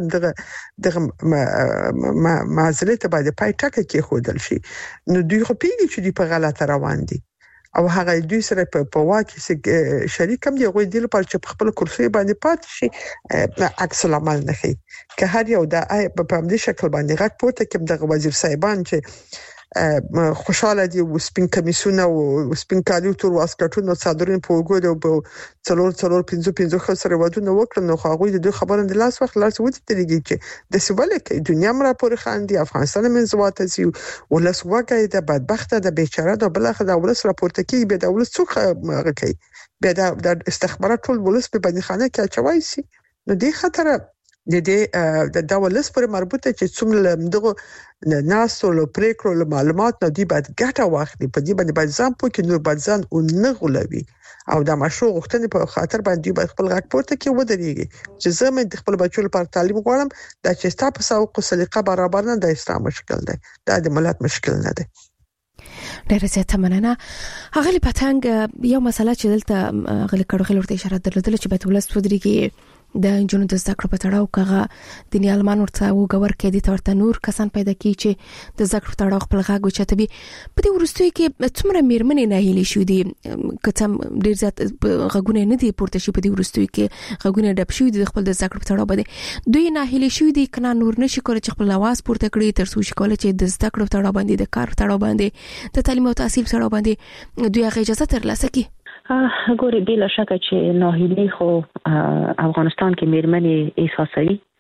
دغه معزله ته باید پای ټکه کې خودل شي نو دوی خو پیږي چې دی په غلطه روان دي او هغه دوی سره په واکه شریک هم دی غوې دی په خپل کرسي باندې پات شي عکس العمل نه کوي که هر یو د په دې شکل باندې غږ پورته کې دغه وزیر صاحبان چې خوشاله دي او سپین کمیسونه او سپین کالو تور واسکټونو صادرین په وګورو په څلور 15 خسر ودونه وکړ نو هغه د خبرند لاس وخت لاس ودی ترېږي چې د سیواله کې دنیا مرا پورې خاندي افغانستان منځواته سي ولس وګای د بدبخته د بیچاره د بلخ د ولس راپورته کې به د ولس څوک هغه کوي به د استخبارات ټول ولس په باندې خانه کې اچوي سي نو دې خطر د ولس پر مربوطه چې څومره دغه ناس او پریکړو معلومات نه دی باید ګټه واخلي په دې باندې باید ځان پوکې نور باید ځان او نه غولوي او د مشروع غوښتنې په خاطر باندې باید خپل غږ پورته کې ودرېږي چې زموږ د خپل بچو لپاره تعلیم غواړم دا چې تاسو سوق او سلیقه برابر نه د اسلام مشکل دی دا د ملت مشکل نه دی ډیره زیاته مننه هغه پتنګ یو مسله چې دلته غل کړو ورته اشاره درلودل چې باید ولست ودرېږي د جنونو د ذکر په تړاو کغه د نیالمان ورته وګور کې دي ترته نور کسان پیدا کی چې د ذکر په تړاو خپل غاګو چتبي په دې ورستوي کې څومره میرمنې نه هلي شو دي کتم ډیر زیات غاګونه نه دي پورته شي په دې ورستوي کې غاګونه ډب شو دي خپل د ذکر په تړاو باندې دوی نه هلي شو دي کنه نور نشي کولای چې خپل आवाज پورته کړي تر څو شي کولای چې د ذکر په تړاو باندې د کار په تړاو باندې د تعلیم او تحصیل په تړاو باندې دوی هغه اجازه ترلاسه کړي ګوري بلا شک چې ناهیلي خو افغانستان کې میرمنې احساسوي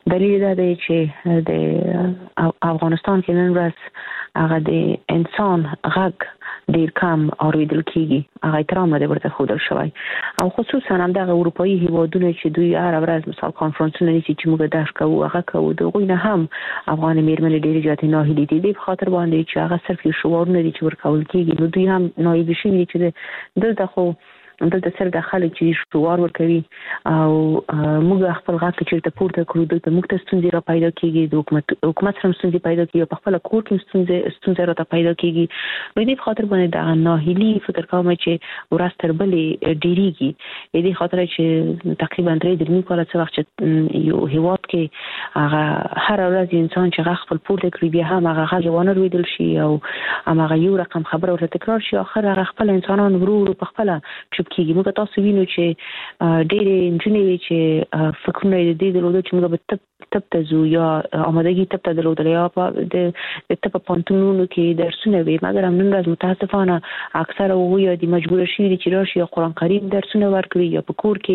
دلیل دا دی چې د افغانستان کې نن ورځ هغه د انسان غږ ډیر کم اوریدل کیږي، هغه احترام نه دی ورته ښودل شوی، او خصوصا هم د اروپאי هیوادونو چې دوی هر ورځ مثال کانفرنسونه نیسي چې موږ درس کوو هغه کوو، دغه نه هم افغان میرمنې ډیر زیاتې ناهیلې دي په خاطر باندې چې هغه صرف یو شعارونه دي چې ورکول کیږي، نو دوی هم ناهیلې شوي دي چې دلته خو دلته سره د خلک چې شعار ورکوي او موږ خپل غږ چې ته پورته کړو دلته موږ ته ستونزې را پیدا کیږي، د حکومت سره ستونزې پیدا کیږي، په خپل کور کې ستونزې را پیدا کیږي، نو دې خاطر باندې د ناهیلي فکر کوم چې ورځ تر بلې ډیریږي، دې خاطر چې تقریبا 3 کال څه وخت چې یو هیواد کې هغه هر ورځ انسان چې غږ خپل پورته کړی بیا هم هغه غږ ونه ویدل شي او هغه یو رقم خبره ورته تکرار شي، اخر هغه خپل انسانان ورو په خپل کیږي. موږ تاسو وینو چې ډېر انجنیری چې فکرونه دې درلوده چې موږ به تب ته زو یا آمادګي تب ته درلوده یا د تب پانتونونو کې درسونه وي، مګر هم نن ورځ متاسفانه اکثره وګړي د مجبور شي چې راشي یا قرآن کریم درسونه ورکړي یا په کور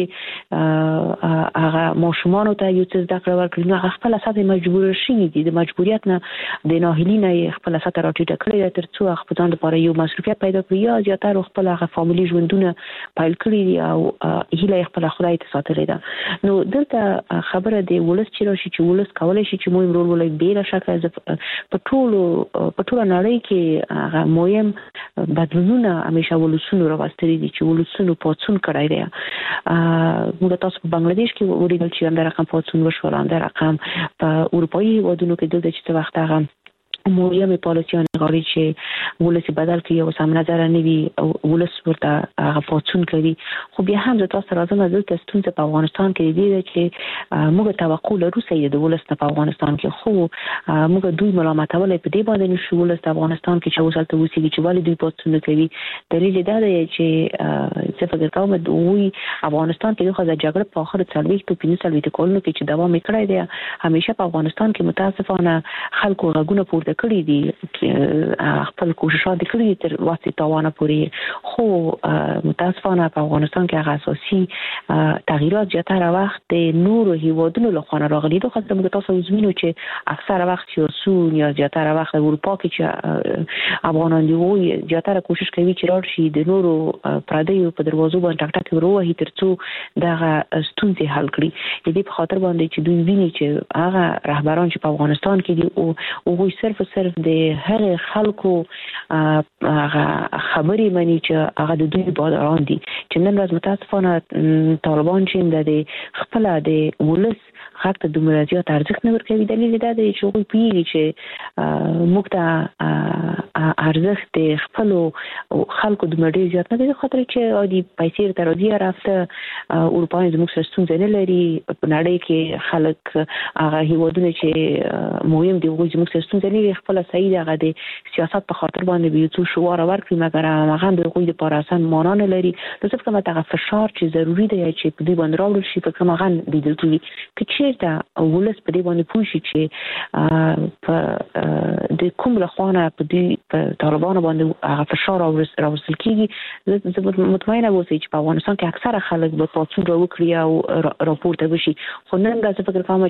کې هغه ماشومان ته یو څه زده کړه ورکړي، نو هغه خپل اساس مجبور شي دي د مجبوریت نه د ناهیلي نه خپل اساس راټیټه کړی تر څو خپل ځان لپاره یو مصرفیت پیدا کړي یا زیاتره خپل هغه فاميلي ژوندونه پیل کړی او هیله خپل خدای ته ساتلې ده. نو دلته خبره دی ولس چې راشي چې ولس کولای شي چې مهم رول ولري بلا شک په ټول نړۍ کې هغه مهم بدلونونه همیشه ولسونو راوستري دي چې ولسونو پاتون کړی دی. موږ تاسو په بنگلاديش کې ولیدل چې هم د رقم پاتون وشول، هم د رقم په اروپאי هیوادونو کې دلته چې وخت هغه مهمه پالیسیان غواړي چې ولس بدل کړي او سم نظر نه وي او ولس ورته هغه پاتون کوي، خو بیا هم د تاسو راځم دلته ستونزه په افغانستان کې دی چې موږ توقع لرو چې د ولس په افغانستان کې خو موږ دوی ملامتول په دې باندې نشو ولس په افغانستان کې چې وسلته وسیږي چې ولې دوی پاتون کوي. دلیل دا دی چې څه فکر کوم دوی افغانستان کې د جګړې په اخر 40 کلونو کې چې دوام کړی دی، همیشه په افغانستان کې متاسفانه خلکو غږونه پورته کړی دي، خپل کوششات کړی تر واسطه توانه پوری، خو متاسفانه په افغانستان کې هغه اساسي تغییرات زیاتره وخت د نورو هیوادونو له خوا راغلي، دوه خاطر موږ تاسو وزمینو چې اکثره وخت سیاسيون یا زیاتره وخت اروپا کې چې افغانان دی زیاتره کوشش کوي چې راشي د نورو پردیو په دروازو باندې ټک ټک وروهي ترڅو دغه ستونزې حل کړي. دې په خاطر باندې چې دوی ویني چې هغه رهبران چې په افغانستان کې دي او صرف د هر خلکو خبرې مني چې هغه د دوی بادران دي، چې نن ورځ متاسفانه طالبان چې د خپل د ولس حق ته دومره زیات ارزښت نه ورکوي. دلیل دا دی چې هغوی پوهېږي چې موږ ته ارزښت د خپلو خلکو دومره ډېر زیات نه دی، خاطر چې عادي پیسې ته راځي رافته اروپایان زموږ سره ستونزه نه لري، په نړۍ کې خلک هغه هیوادونه چې مهم دي هغوی زموږ سره ستونزه نه لري، خپل صحیح هغه د سیاست په خاطر باندې به یو څه شعار ورکړي، مګر هغه د هغوی لپاره اسان معنا نه لري. نو څه کومه هغه فشار چې ضروري دی چې په دې باندې راوړل شي په کومه غن لیدل کېږي چې دا ولس په دې باندې پوه شي چې په د کوم لخوانه په دې طالبانو باندې هغه فشار راوستل کېږي. زه مطمئنه اوسم چې په افغانستان کې اکثره خلک به پاتون راوکړي او راپورته وشي، خو نن دا څه فکر کوم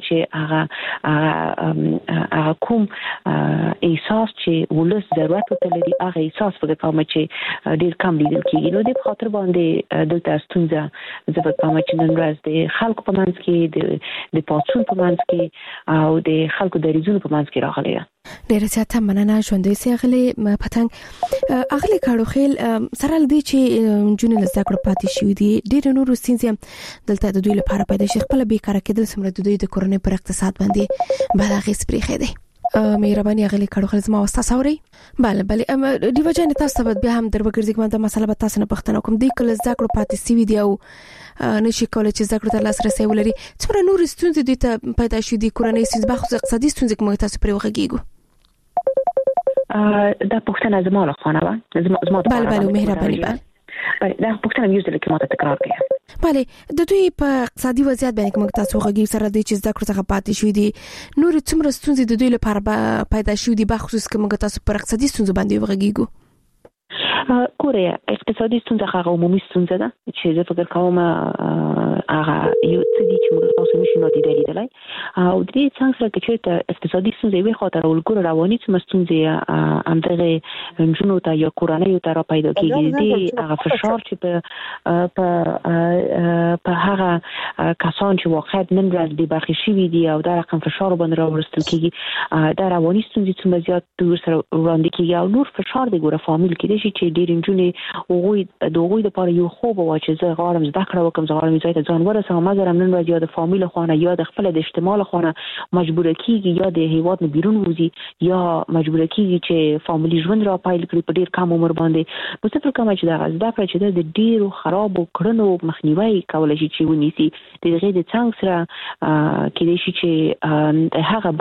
چې هغه کوم احساس چې ولس ضرورت لري هغه احساس فکر کوم چې ډیر کم لیدل کېږي. نو د خاطر باندې دلته ستونزه زه فکر کوم چې نن ورځ د خلکو په منځ کې د پاتون په منځ کې او د خلکو د ریزونو په منځ کې راغلی ده. ډیره زیاته مننه ژوندۍ سي اغلی پتنګ اغلی کاړو خیل سره لدی چې جون له زکړه پاتې شوې دي ډیر نور ستونزې دلته د دوی لپاره پیدا شي، خپل بیکاره کېدل سمره د دوی د کورنۍ پر اقتصاد باندې بلغه سپریخه دي. مهرباني اغلی کاړو خیل زما واسطه سوري بله دیو جن تاسو ته بیا هم دروګرځي کوم د مسله به تاسو نه پښتنه کوم دی کله زکړه پاتې شوې دي او نشي کولای چې زکړه ته لاسرسي ولري، څومره نور ستونزې دي ته پیدا شوې دي، کورنۍ ستونزې بخصوص اقتصادي ستونزې کوم تاسو پرې وغږیږو؟ دا پښتنه زما له خانه و زما بله مهرباني دا پښتنه یو ځل کې ماته تکرار کړه. بله د دوی په اقتصادي وضعیت باندې کوم تاسو غږی سره د چې ذکر څخه پاتې شوې دي، نور څومره ستونزې د دوی لپاره پیدا شوې دي بخصوص کوم تاسو پر اقتصادي ستونزې باندې وغږیږو؟ کوریا اقتصادي ستونزه هغه عمومي ستونزه ده چې زه فکر کوم هغه یو څه دي چې موږ تاسو نشو نادیده لیدلای او د دې څنګه سره چې اقتصادي ستونزې وي خاطر ولګور رواني ستونزې همدغه جنونو ته یا کورنۍ ته را پیدا کیږي دي هغه فشار چې په هغه کسان چې واقعا نن ورځ د برخې شوي دي او دا رقم فشار باندې راوړل کیږي دا رواني ستونزې څومره زیات دور سره وړاندې کیږي او نور فشار د ګوره فامیل کې دي چې ډېر نجونې هغوی د لپاره یو خوب و چې زه غواړم زده کړه وکم زه غواړم ځای ته ځان ورسوم مګر نن ورځ یا د فامیل خونه یا د خپل د اجتماع خونه مجبور کیږي یا د هیواد نه بیرون وځي یا مجبور کیږي چې فامیلی ژوند را پایل کړي په ډیر کم عمر باندې نو څه فکر کوم چې دا زده کړه چې د ډیرو خراب کړنو مخنیوي کولای شي چې ونیسي د دې د څنګه سره کې شي چې هغه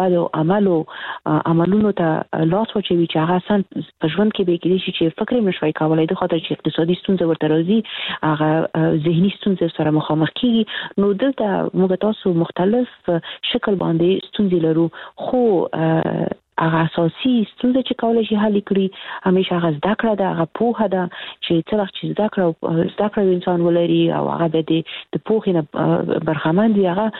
بد عملونو ته لاس وچوي چې هغه سن په ژوند کې به کې شي چې فکر مشوي کولای د خاطر چې اقتصادي ستونزې ورته راځي هغه ذهني ستونزې سره مخامخ کیږي نو دلته موږ تاسو مختلف شکل باندې ستونزې لرو خو هغه اساسي ستونزې چې کولای شي حل کړي همیشه هغه زده کړه ده هغه پوهه ده چې څه وخت چې زده کړه انسان ولري او هغه د پوهې نه برخمن وي هغه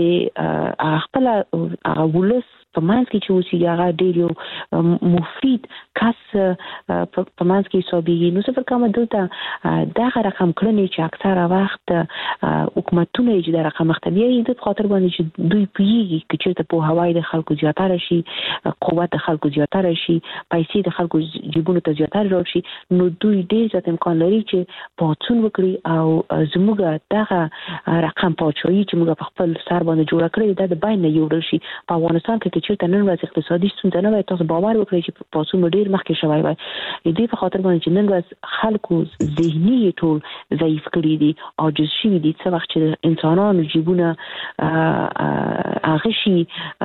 د خپل هغه ولس په منځ کې چې اوسېږي هغه ډېر یو مفید کس په منځ کې حسابېږي نو څه فکر کوم دلته دغه رقم کړنې چې اکثره وخت حکومتونه چې د رقم مختبیه د خاطر باندې چې دوی پوهیږي چې چېرته پوهاوی د خلکو زیاتره شي قوت د خلکو زیاتره شي پیسې د خلکو جیبونو ته زیاتره راشي نو دوی ډېر زیات امکان لري چې پاڅون وکړي او زموږ دغه رقم پاچاهي چې موږ په خپل سر باندې جوړ کړی دا د بین نه یوړل شي په افغانستان کې چې نن ورځ اقتصادي ستونزې نه وي تاسو باور وکړئ چې پاسون ډیر مخکې شوی وي دې په خاطر باندې چې نن ورځ خلکو ذهني ټول ضعیف کړي دي عاجز شوي دي څه وخت چې انسانانو جیبونه هغه شي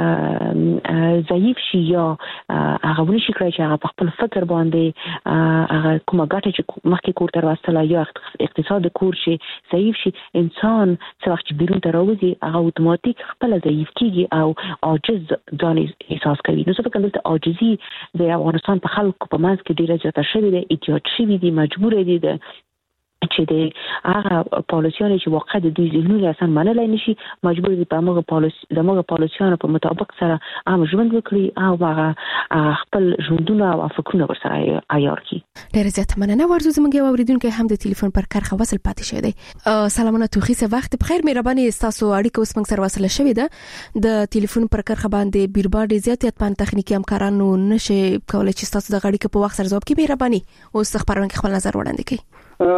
ضعیف شي یا هغه ونشي کړی چې هغه په خپل فکر باندې هغه کومه ګټه چې مخکې کور ته راوستله یا اقتصاد کور شي ضعیف شي انسان څه وخت چې بیرون ته راوځي هغه اتوماتیک خپل ضعیف کیږي او عاجز ځان احساس کوي نو څه فکر کوم چې عاجزي د افغانستان په خلکو په منځ کې ډیره زیاته شوې ده احتیاط شوي دي مجبور دي چې د هغه پالیسیانو چې واقع د دوی ذهنونه اصلا منلای نشي مجبور دي په هغه پالیسیانو په مطابق سره عام ژوند وکړي او هغه خپل ژوندونه او فکرونه ورسره عیار کړي ډېر زیات مننه ورزو زموږ اوریدونکو هم د ټلیفون پر کرخه وصل پاتې شه دی سلامونه توخي سه وخت بخیر مهرباني تاسو اړیکه اوس موږ سره وصل شوې ده د ټلیفون پر کرخه باندې بیربار زیات پان تخنیکی همکارانو نشي کولای چې تاسو د غړي په وخت سره جواب کړئ مهرباني اوس خبرونه خپل نظر وړاندې کړئ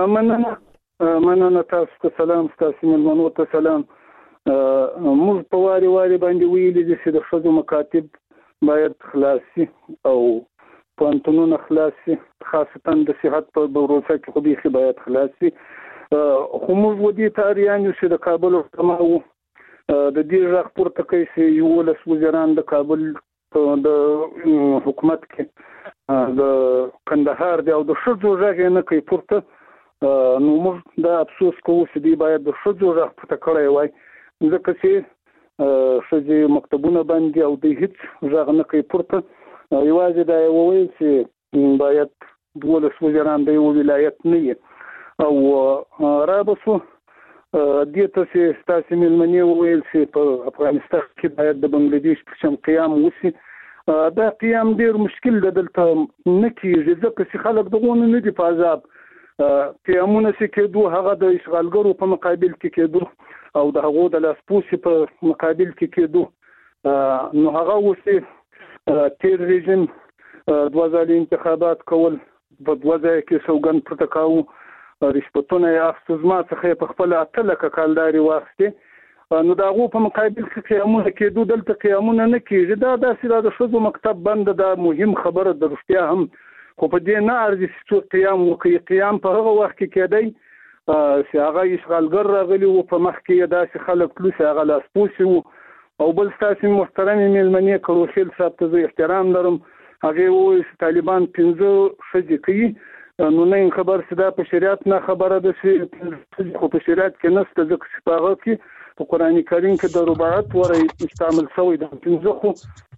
مننه تاسو ته سلام تاسو ملمنو ته سلام موږ په واري باندې ویلي دي چې د خځو مکاتب باید خلاصي او پانتونونه خلاصي خاصتا د صحت په بروسه کې خو به باید خلاصي خو موږ ودی تاریان چې د کابل تمامو د دې راپورته کوي چې یو ولس وزیران د کابل د حکومت کې د کندهار دی او د شذو ځای نه کوي پورته نو موږ دا افسوس کوو چې دی باید د شذو راپورته کړی وای ځکه چې شذي مکتبونه باندې او د هیڅ ځای نه کوي پورته یوازې دا وایي چې باید د ولس وزیران د یو ولایت نه او رابطو دې ته چې تاسو ملمنې وویل چې په افغانستان کې باید د بنگلاديش په شم قیام وشي دا قیام ډیر مشکل ده دلته نه کیږي ځکه چې خلک دغه نه دي په عذاب قیامونه چې کېدو هغه د اشغالګرو په مقابل کې کېدو او د هغو د لاسپوڅي په مقابل کې کېدو نو هغه وسه تیر رژیم دوازالي انتخابات کول په دوازه کې سوګن پروتکاو رشوتونه یې اخیستو زما څخه په خپل اتلکه کالداري واخیستې نو د هغو په مقابل کې قیامونه کېدو دلته قیامونه نه کېږي دا داسې د ښځو مکتب بند دا مهم خبره د رښتیا هم خو په دې نه ارزي چې قیام وکړي قیام په هغه وخت کې کېدی چې هغه اشغالګر راغلي و په مخ کې داسې خلک تلو چې هغه لاسپوڅي وو او بل ستاسې محترمې مېلمنې کروشیل صاحب ته زه احترام لرم هغې وویل چې طالبان 15 ښځې کوي نو نه خبر چې دا په شریعت نه خبره ده چې خو په شریعت کې نشته ځکه چې په هغه کې په قرآن کریم کې د رباعت وری استعمال شوی د 15 خو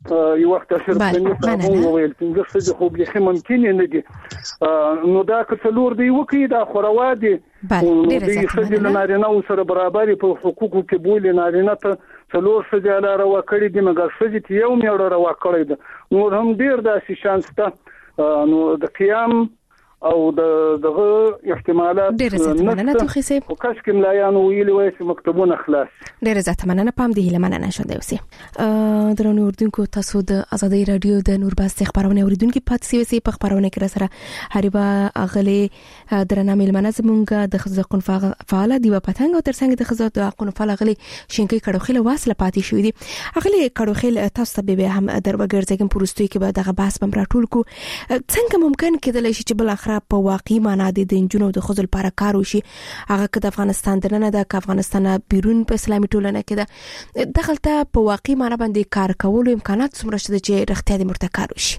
یو وخت اشرف غني صاحب وویل څنګه څه خو به ممکن نه دي نو دا که څلور دی وکي دا خوروا دي د خځې نارینه سره برابر په حقوقو کې بولې نارینه ته څلور څه د روا کړی دي مګر څه دي یو میړه روا کړی دي نو هم ډیر داسې شانس ته نو د قیام او دغه احتمالات ډېر زیات مننه ته خسه او کاش کوم لایانو ویلي وای چې مکتبونه خلاص ډېر زیات مننه پام دی لمنه شوندې اوسې درنو اردوونکو تاسو د ازادي رادیو د نورباس خبرونه اوریدونکو پاتې سي په خبرونه کې سره هریبا اغلی درنه ملمنه زمونږ د خزه قن فعال دی په پتنګ او ترڅنګ د خزه د قن فعال اغلی شینکې کډوخله واسله پاتې شوې دي اغلی کډوخله تاسو به هم دروګرځګم پروستوي کې به دغه باس بم راټول کو څنګه ممکن کېدلی شي چې بل اخر په واقعي معنا د انجونو د خزل لپاره کار وشي هغه که د افغانستان دننه د افغانستان بیرون په اسلامي ټولنه کې د دغلطه په واقعي معنا باندې کار کولو امکانات څومره شته چې رښتیا د مرتکار وشي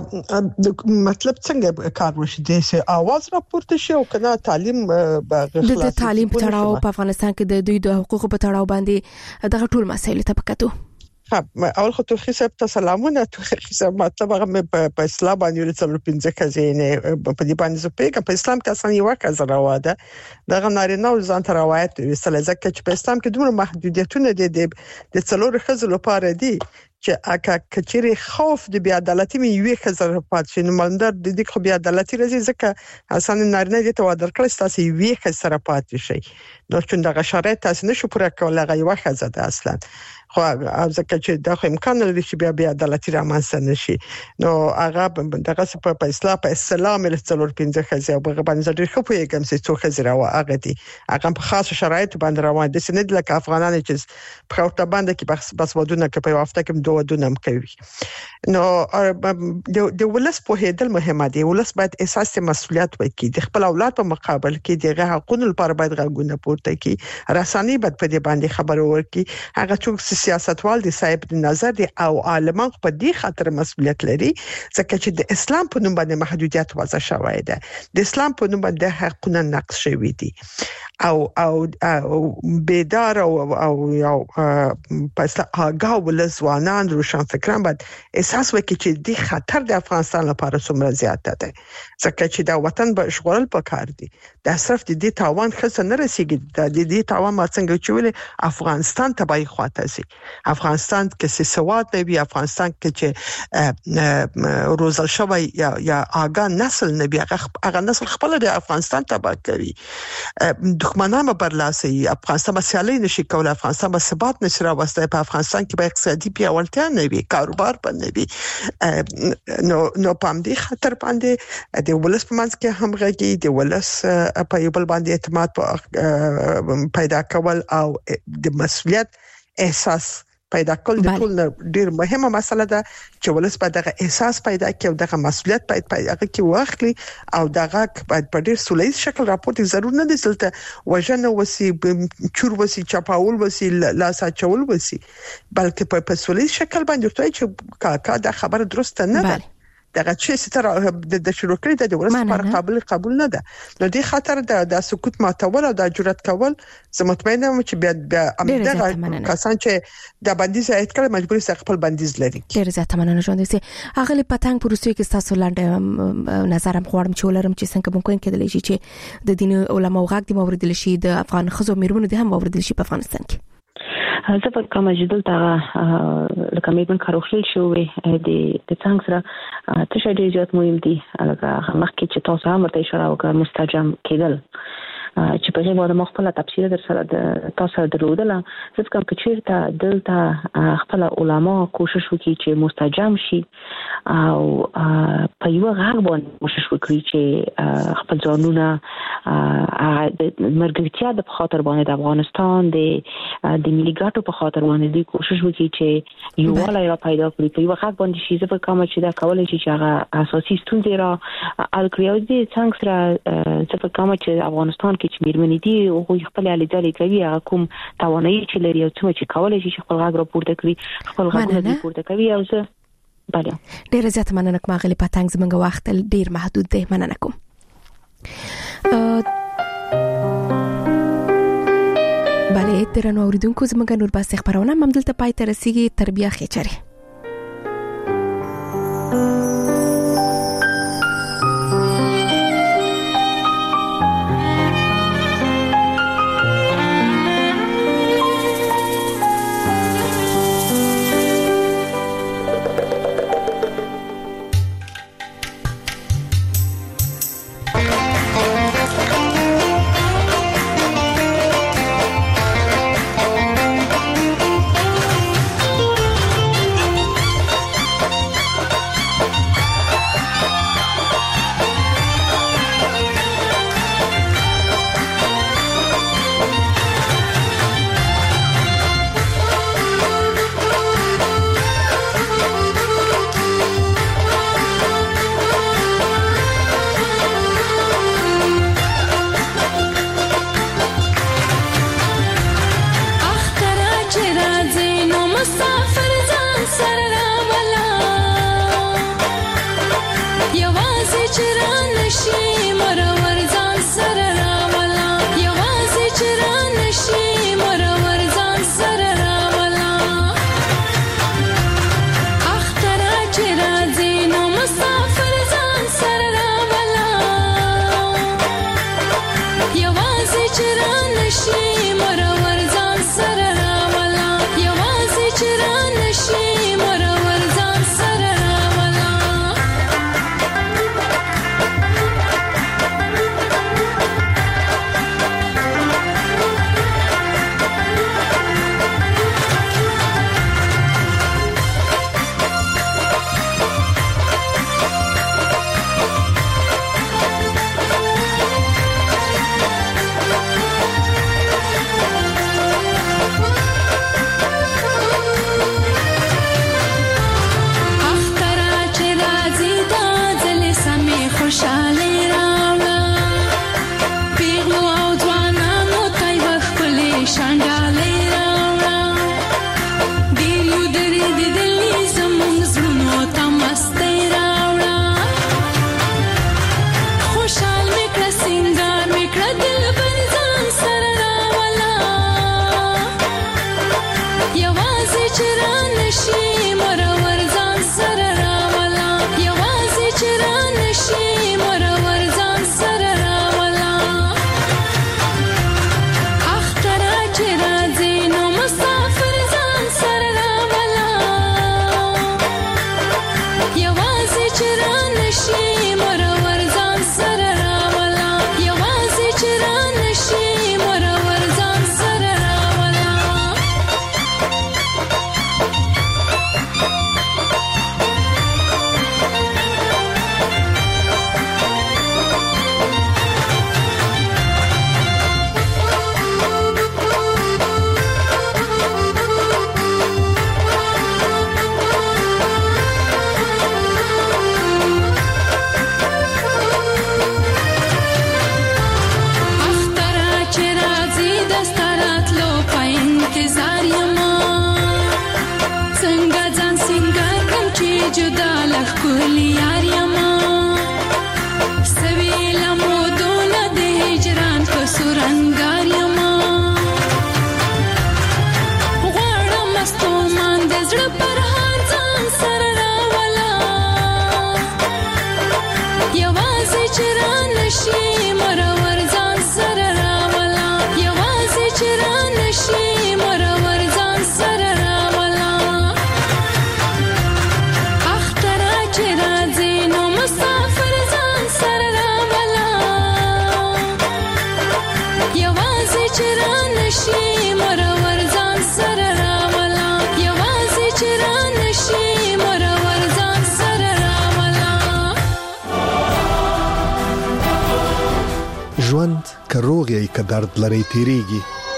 مطلب څنګه کار وشي د سه आवाज راپورته شي او کنه تعلیم د تعلیم په تړاو په افغانستان کې د دوی د حقوقو په تړاو باندې دغه ټول مسایل ته پکاتو اول خو تو حساب ته سلامونه تو حساب مطلب هغه په اسلام باندې څلور 15 کزینه په دې باندې زپېګه په اسلام کې اصلا یو کزه راواده دغه نارینه او ځان ته روایت وسله ځکه چې په اسلام کې دومره محدودیتونه دي د څلور خزو لپاره دي چې اکه کچري خوف د بیا عدالتي مې یو خزر پات شي نو مندر د دې خو بیا عدالتي راځي ځکه اصلا نارینه دې ته ودر کړی تاسو یو خزر پات شي نو چې دغه شرایط تاسو نشو پوره کولای هغه یو خزه ده اصلا خو ځکه چې دا خو امکان لري چې بیا عدالتي رامنځته نشي نو هغه دغه په اسلام په اسلام له څلور 15 خزه او په باندې ډېر خو پیغام چې څو خزه راو هغه دي هغه په خاصه شرایط باندې روان دي سند لکه افغانان چې په خاطر باندې کې بس ودونه کې په وخت کې دوه ودونه کوي نو د ولس په هدل مهمه دي ولس باید احساس مسؤلیت وکړي د خپل اولاد په مقابل کې دغه حقوقو لپاره باید غوښتنه پورته کړي رساني باید په دې باندې خبرو ورکړي هغه څوک سیاستوال دي صاحب د نظر دي او عالمان په دې خاطر مسؤلیت لري ځکه چې د اسلام په نوم باندې محدودیت وضع شوی ده د اسلام په نوم باندې حقوقونه نقض شوی دي او بیدار او یو پس آگاه ولزوانان روشن فکران باید احساس وکړي چې د خطر د افغانستان لپاره څومره زیات ده ځکه چې د وطن به اشغال پکار دي د صرف د دې تاوان خصه نه رسیږي د دې تاوان ما څنګه چې افغانستان تبعی خواته سي افغانستان کې سواد نه وي افغانستان کې چې روزل شوی یا آگاه نسل نه وي هغه نسل خپل د افغانستان تبع کوي دښمنان به برلاسي افغانستان مسالې نشي کولای افغانستان به ثبات نشي راوستي په افغانستان کې به اقتصادي پیاوړتیا نه وي کاروبار به نه وي نو پام دې خطر باندې د ولس په منځ کې همغږي د ولس په یو بل باندې اعتماد پیدا کول او د مسؤلیت احساس پیدا کول د ټول ډیر مهمه مسله ده چې ولس په دغه احساس پیدا کړي او دغه مسؤلیت پیدا کړي واخلي او دغه باید په ډیر سولید شکل راپورټ ضرور نه دي چې وژنه وسی چور وسی چپاول وسی لاسا چول وسی بلکې په سولید شکل باندې ورته چې کا دا خبره درسته نه ده دغه چې ستاره د شروع کړی د ولس پر قبول نه ده نو دې خاطر د سکوت ماتول او د جرأت کول زه مطمئنه یم چې بیا دغه کسان چې د بندیز ایت کړه مجبور سي خپل بندیز لري ډیر زیات مننه ژوند سي هغه پتنګ پروستوي کې تاسو لاندې نظرم خوړم چې ولرم چې څنګه ممکن کېدلی شي چې د دین علماء غاک د موردل شي د افغان خزو میرمنو د هم موردل شي په افغانستان کې زه په کومه جدل تا لکه مې کاروخل شوې د څنګه سره تشه ډیر زیات مهم دي لکه مخکې چې تاسو هم ورته اشاره وکړه مستجم کېدل چې په دې باندې مخ په تفصیل در سره د تاسو درلودله زه کوم کچیرته دلته خپل علما کوشش وکړي چې مستجم شي او په یو غږ باندې کوشش وکړي چې خپل ځانونه د مرګتیا د خاطر باندې د افغانستان د ملي ګټو په خاطر باندې د کوشش وکړي چې یو ولا را پیدا کړي په یو غږ باندې شي زه په کومه چې دا کولای شي چې هغه اساسي ستونزې را الکریو دي څنګه سره زه په کومه چې افغانستان چې میرمنې دي او خپل الیدل کوي هغه کوم توانایي چې لري او څه چې کولای شي خپل غږ راپورته کړي خپل غږ راپورته کوي او زه بله ډیر زیات مننه کوم غلي پتنګ زمونږ وخت ډیر محدود دی مننه کوم بله درنو اوریدونکو زمونږ نور باسي خبرونه ممدلته پای ته رسیدي تربیه خچري مسافر ځان سره راولا یوازې چران نشي مرور ځان سره راولا یوازې چران نشي مرور ځان سره راولا اخترا چرازي نو مسافر ځان سره راولا یوازې چران نشي مرور ځان سره راولا یوازې چران نشي مرور ځان سره راولا اخترا چې راځي دا ځل سمې خوشالي راوړه پیغلو او ځوانانو ته یې ښکلې شانګالۍ راوړه ډېر یو درېدلي زموږ زړونو ته مستۍ راوړه خوشحال مې کړه سینګار مې کړه دلبر ځان سره راوله یوازې چران نشي مرور ځان سره راوله یوازې چران نشي مرور ځان سره راوله اخترا چې راځي نو مسافر ځان سره راوله یوازې چران نشي مرور ځان سره راوله یوازې چران نشي مرور ځان سره راوله اخترا چې راځي د ستراتلو په انتظار یما څنګه ځان سینګار کړم چې جدا له ښکلي یار یما سوي لمودونه د هجران په سورنګار یما غواړم مستومان د زړه پر هار ځان سره راولا یوازې چران نشي مرور ځان سره راولا یوازې چران نشي مرور ځان سره راولا اخترا چې راځي نو مسافر ځان سره راولا یوازې چران نشي مرور ځان سره راولا یوازې چران نشي مرور ځان سره راولا ژوند که روغ یې که درد لري تیریږي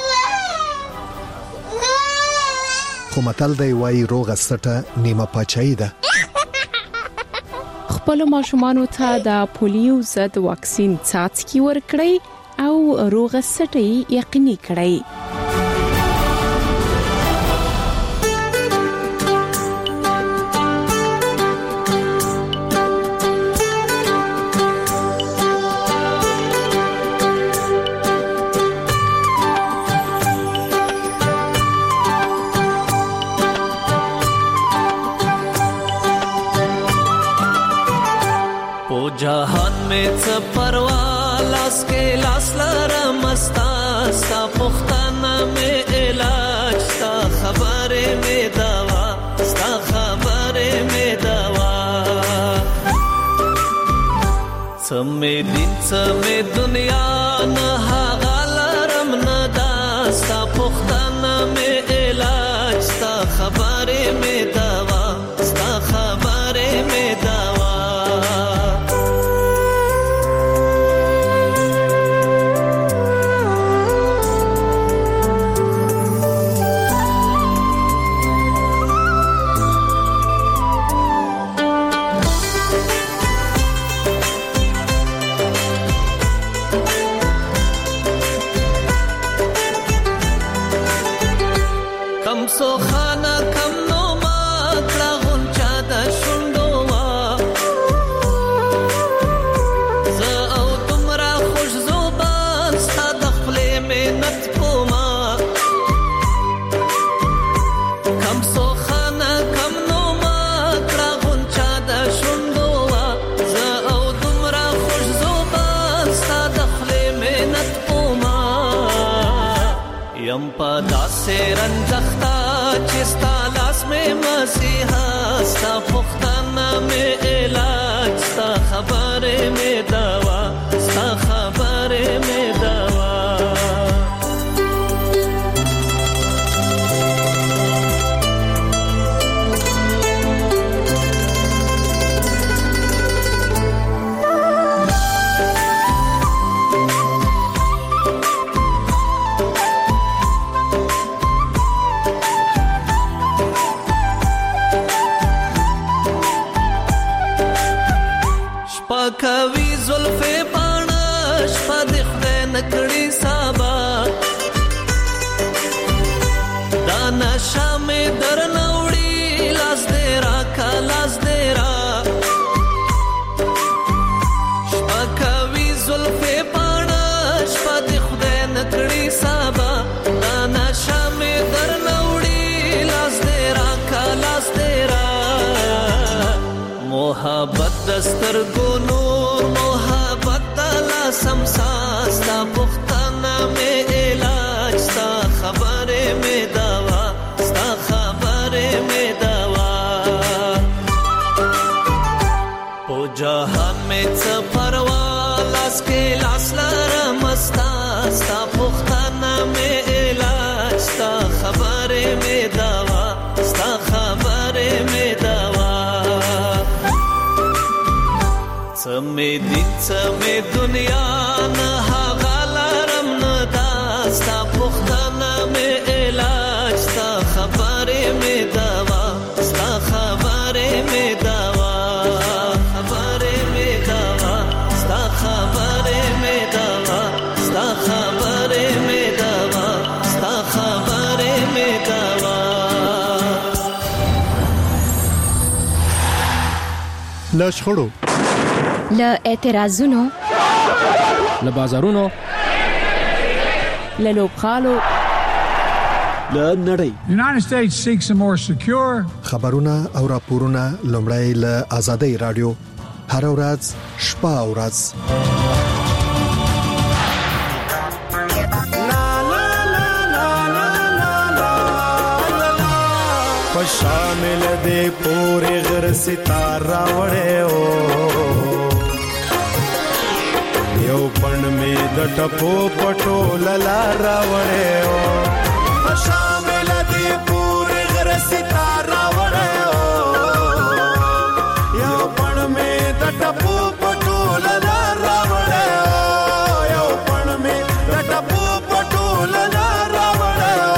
خو متل دی وایي روغه سټه نیمه پاچاهي ده خپل ماشومانو ته د پولیو ضد واکسین څاڅکي ورکړئ او روغه سټي یقیني کړئ जहान में څه پروا لاس کې لاس لرم ستا پختانه مې علاج ستا خبره مې دوا ستا خبره مې دوا څه مې دین څه مې دنیا نه هغه لرم نه دا ستا پختانه مې علاج ستا خبره مې دوا ستا خبره مې دوا سو خانه یم پدا سیرن زختا چستا لاس میں مسیحا ستا پختانا میں علاج ستا خبر میں دوا ستا خبر میں دوا کوي زلفې پاڼه شپه د خدای نکړي سابا دا نشه مې در نوړي لاس دې را کا لاس دې را شپه کوي زلفې پاڼه شپه د خدای نکړي سابا دا نشه مې در نوړي لاس دې را کا لاس دې را محبت دستر گونو محبت دلا سمساستا پختانا میں علاج ستا خبر میں دوا ستا خبر میں دوا پو جہان میں چپروا لاس کے لاس لرمستا ستا پختانا میں علاج ستا خبر میں دوا ستا خبر میں دوا سمې دین سمې دنیا نه غالرم نه داستا پختانا مې علاج ستا خبرې مې دوا ستا خبرې مې دوا خبرې مې دوا ستا خبرې مې دوا ستا خبرې مې دوا ستا خبرې مې دوا لشخړو له اعتراضونو له بازارونو له لوبخالو له نړۍ United States seeks a more secure خبرونه او راپورونه لومړی له آزادۍ رادیو هر ورځ شپه او ورځ شامل دے پورے غر ستارہ وڑے او یو پن میں دٹپو پٹو للارا وڑے او شامل دے پورے غر ستارہ وڑے او یو پن میں دٹپو پٹو للارا وڑے او یو پن میں دٹپو پٹو للارا وڑے او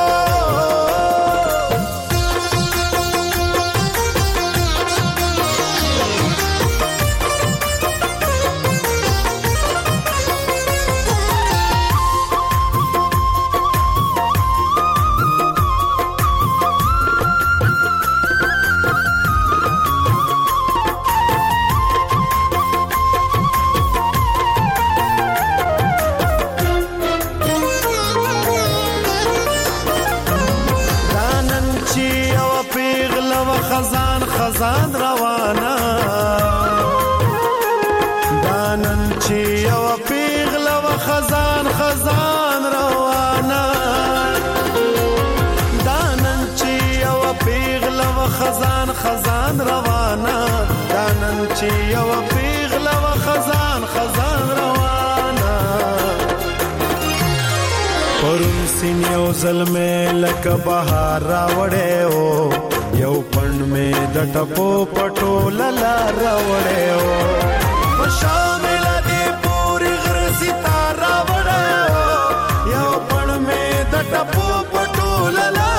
خزان روانا دانن چی او پیغل و خزان خزان روانا دانن چی او پیغل و خزان خزان روانا دانن چی او پیغل و خزان خزان روانا پرون سینیو ظلمه لک بهار راوړې او یو پن میں دټپو پټو للا راوړې او شامل دې پوری غر ستاره راوړې او یو پن میں دټپو پټو للا